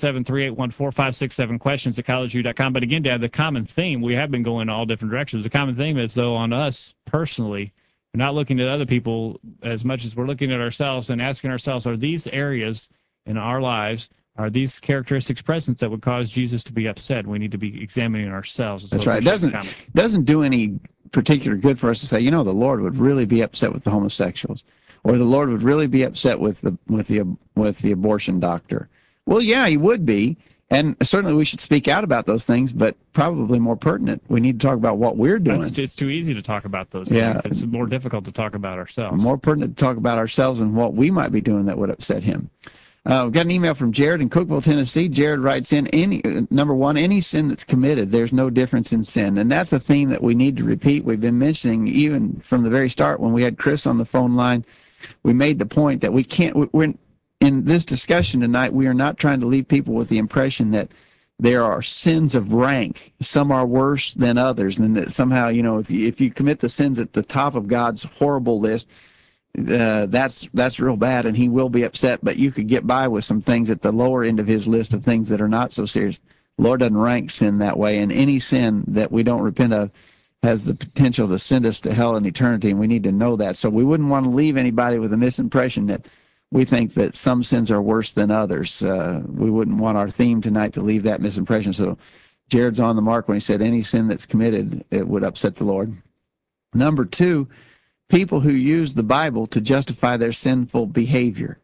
Speaker 2: 877-381-4567, questions at collegeview.com. But again, Dad, the common theme, we have been going all different directions. The common theme is, though, on us personally, we're not looking at other people as much as we're looking at ourselves and asking ourselves, are these areas in our lives, are these characteristics present that would cause Jesus to be upset? We need to be examining ourselves.
Speaker 3: That's right. It doesn't do any particular good for us to say, the Lord would really be upset with the homosexuals, or the Lord would really be upset with the abortion doctor. Well, yeah, he would be, and certainly we should speak out about those things, but probably more pertinent, we need to talk about what we're doing.
Speaker 2: It's too easy to talk about those things. It's more difficult to talk about ourselves.
Speaker 3: More pertinent to talk about ourselves and what we might be doing that would upset him. We've got an email from Jared in Cookeville, Tennessee. Jared writes in, number one, any sin that's committed, there's no difference in sin. And that's a theme that we need to repeat. We've been mentioning even from the very start when we had Chris on the phone line. We made the point that we're in this discussion tonight, we are not trying to leave people with the impression that there are sins of rank. Some are worse than others. And that somehow, if you commit the sins at the top of God's horrible list, that's real bad, and he will be upset, but you could get by with some things at the lower end of his list of things that are not so serious. The Lord doesn't rank sin that way, and any sin that we don't repent of has the potential to send us to hell in eternity, and we need to know that. So we wouldn't want to leave anybody with a misimpression that we think that some sins are worse than others. We wouldn't want our theme tonight to leave that misimpression. So Jared's on the mark when he said any sin that's committed, it would upset the Lord. Number two, people who use the Bible to justify their sinful behavior.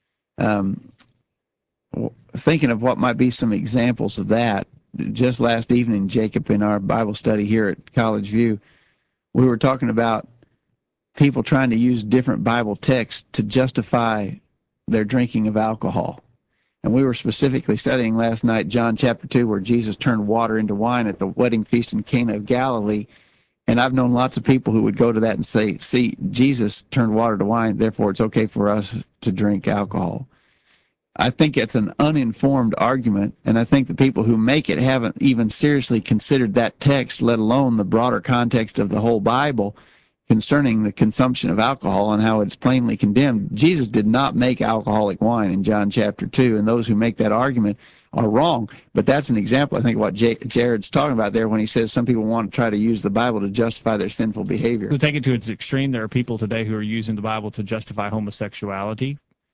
Speaker 3: Thinking of what might be some examples of that, just last evening, Jacob, in our Bible study here at College View, we were talking about people trying to use different Bible texts to justify their drinking of alcohol. And we were specifically studying last night John chapter 2, where Jesus turned water into wine at the wedding feast in Cana of Galilee. And I've known lots of people who would go to that and say, see, Jesus turned water to wine, therefore it's okay for us to drink alcohol. I think it's an uninformed argument, and I think the people who make it haven't even seriously considered that text, let alone the broader context of the whole Bible concerning the consumption of alcohol and how it's plainly condemned. Jesus did not make alcoholic wine in John chapter 2, and those who make that argument are wrong. But that's an example, I think, of what Jared's talking about there when he says some people want to try to use the Bible to justify their sinful behavior.
Speaker 2: To take it to its extreme, there are people today who are using the Bible to justify homosexuality.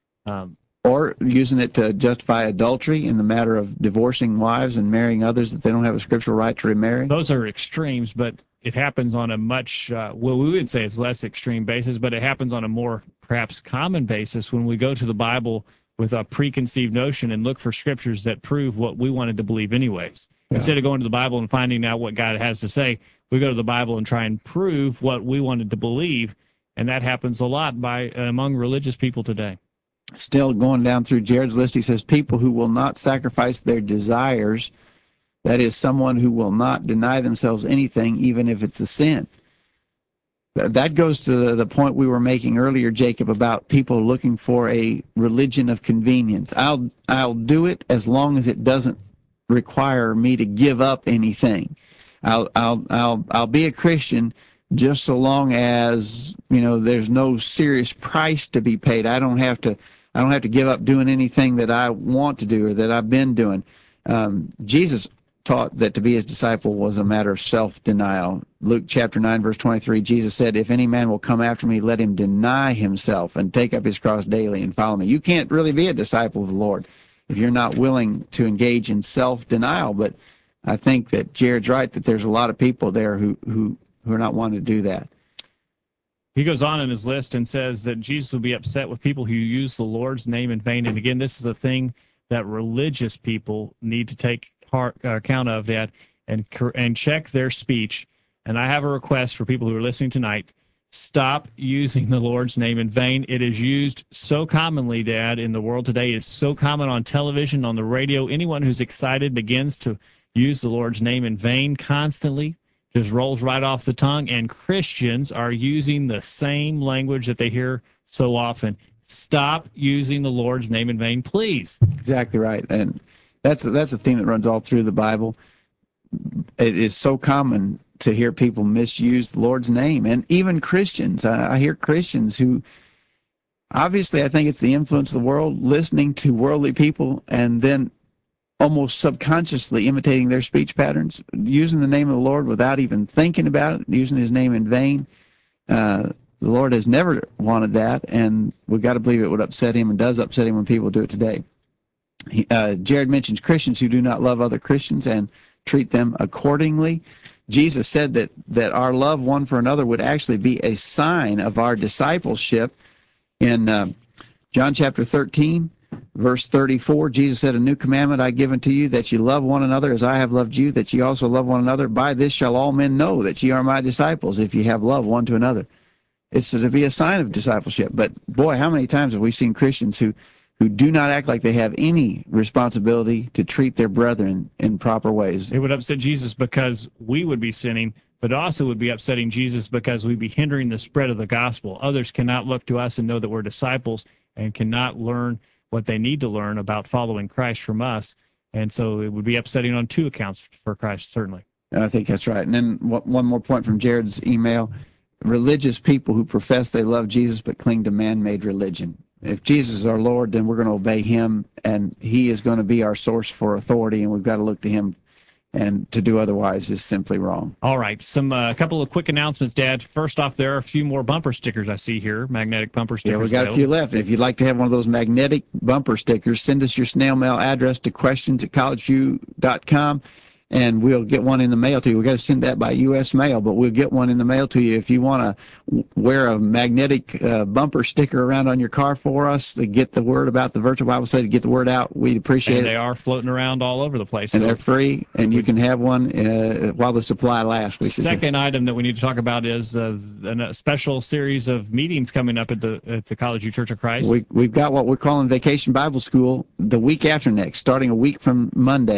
Speaker 3: Or using it to justify adultery in the matter of divorcing wives and marrying others that they don't have a scriptural right to remarry.
Speaker 2: Those are extremes, but it happens on a much, well, we would say it's less extreme basis, but it happens on a more perhaps common basis when we go to the Bible with a preconceived notion and look for scriptures that prove what we wanted to believe anyways. Yeah. Instead of going to the Bible and finding out what God has to say, we go to the Bible and try and prove what we wanted to believe, and that happens a lot among religious people today.
Speaker 3: Still going down through Jared's list, he says people who will not sacrifice their desires, that is, someone who will not deny themselves anything, even if it's a sin. That goes to the point we were making earlier, Jacob, about people looking for a religion of convenience. I'll do it as long as it doesn't require me to give up anything. I'll be a Christian just so long as, you know, there's no serious price to be paid. I don't have to give up doing anything that I want to do or that I've been doing. Jesus taught that to be his disciple was a matter of self-denial. Luke chapter 9, verse 23, Jesus said, if any man will come after me, let him deny himself and take up his cross daily and follow me. You can't really be a disciple of the Lord if you're not willing to engage in self-denial. But I think that Jared's right, that there's a lot of people there who are not wanting to do that.
Speaker 2: He goes on in his list and says that Jesus would be upset with people who use the Lord's name in vain. And again, this is a thing that religious people need to take account of, that and check their speech. And I have a request for people who are listening tonight: stop using the Lord's name in vain. It is used so commonly, Dad, in the world today. It's so common on television, on the radio. Anyone who's excited begins to use the Lord's name in vain constantly. Just rolls right off the tongue, and Christians are using the same language that they hear so often. Stop using the Lord's name in vain, please.
Speaker 3: Exactly right, and that's a theme that runs all through the Bible. It is so common to hear people misuse the Lord's name, and even Christians. I hear Christians who, obviously, I think it's the influence of the world, listening to worldly people, and then almost subconsciously imitating their speech patterns, using the name of the Lord without even thinking about it, using his name in vain. The Lord has never wanted that, and we've got to believe it would upset him, and does upset him when people do it today. Jared mentions Christians who do not love other Christians and treat them accordingly. Jesus said that our love one for another would actually be a sign of our discipleship. In John chapter 13, verse 34, Jesus said, a new commandment I give unto you, that ye love one another as I have loved you, that ye also love one another. By this shall all men know that ye are my disciples, if ye have love one to another. It's to be a sign of discipleship. But boy, how many times have we seen Christians who do not act like they have any responsibility to treat their brethren in proper ways?
Speaker 2: It would upset Jesus because we would be sinning, but also would be upsetting Jesus because we'd be hindering the spread of the gospel. Others cannot look to us and know that we're disciples and cannot learn what they need to learn about following Christ from us. And so it would be upsetting on two accounts for Christ, certainly.
Speaker 3: I think that's right. And then one more point from Jared's email: religious people who profess they love Jesus but cling to man-made religion. If Jesus is our Lord, then we're going to obey him, and he is going to be our source for authority, and we've got to look to him, and to do otherwise is simply wrong.
Speaker 2: All right, a couple of quick announcements, Dad. First off, there are a few more bumper stickers I see here, magnetic bumper stickers.
Speaker 3: Yeah, we got a few left. If you'd like to have one of those magnetic bumper stickers, send us your snail mail address to questions@collegeview.com, and we'll get one in the mail to you. We've got to send that by U.S. mail, but we'll get one in the mail to you. If you want to wear a magnetic bumper sticker around on your car for us to get the word about the Virtual Bible Study, to get the word out, we'd appreciate it.
Speaker 2: And they are floating around all over the place.
Speaker 3: And they're free, and you can have one while the supply lasts.
Speaker 2: The second item that we need to talk about is a special series of meetings coming up at the College View Church of Christ.
Speaker 3: We've got what we're calling Vacation Bible School the week after next, starting a week from Monday.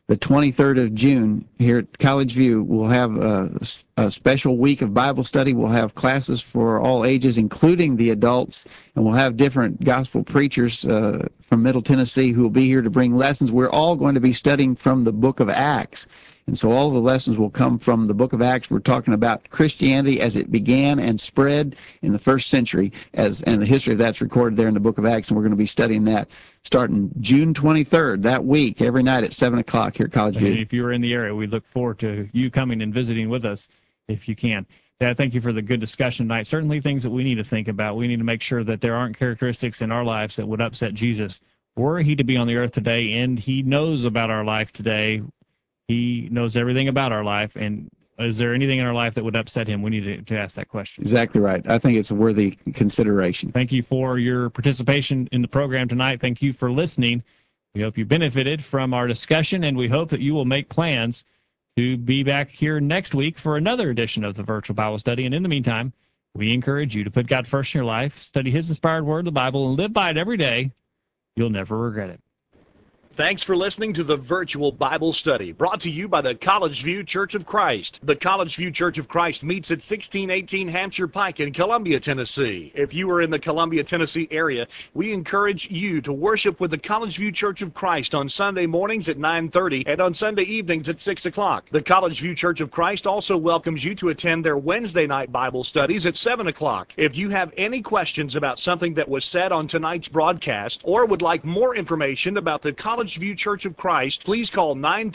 Speaker 3: the 23rd of June here at College View, we'll have a special week of Bible study. We'll have classes for all ages, including the adults, and we'll have different gospel preachers from Middle Tennessee who will be here to bring lessons. We're all going to be studying from the book of Acts. And so all the lessons will come from the book of Acts. We're talking about Christianity as it began and spread in the first century, and the history of that's recorded there in the book of Acts, and we're going to be studying that starting June 23rd, that week, every night at 7 o'clock here at College View.
Speaker 2: And if you're in the area, we look forward to you coming and visiting with us if you can. Dad, thank you for the good discussion tonight. Certainly things that we need to think about. We need to make sure that there aren't characteristics in our lives that would upset Jesus. Were he to be on the earth today, and he knows about our life today, he knows everything about our life, and is there anything in our life that would upset him? We need to ask that question.
Speaker 3: Exactly right. I think it's a worthy consideration.
Speaker 2: Thank you for your participation in the program tonight. Thank you for listening. We hope you benefited from our discussion, and we hope that you will make plans to be back here next week for another edition of the Virtual Bible Study. And in the meantime, we encourage you to put God first in your life, study his inspired word, the Bible, and live by it every day. You'll never regret it.
Speaker 1: Thanks for listening to the Virtual Bible Study, brought to you by the College View Church of Christ. The College View Church of Christ meets at 1618 Hampshire Pike in Columbia, Tennessee. If you are in the Columbia, Tennessee area, we encourage you to worship with the College View Church of Christ on Sunday mornings at 9:30 and on Sunday evenings at 6 o'clock. The College View Church of Christ also welcomes you to attend their Wednesday night Bible studies at 7 o'clock. If you have any questions about something that was said on tonight's broadcast or would like more information about the College View Church of Christ, please call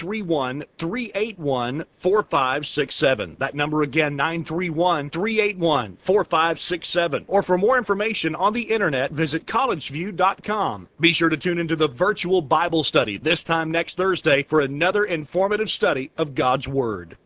Speaker 1: 931-381-4567. That number again, 931-381-4567. Or for more information on the internet, visit collegeview.com. Be sure to tune into the Virtual Bible Study this time next Thursday for another informative study of God's Word.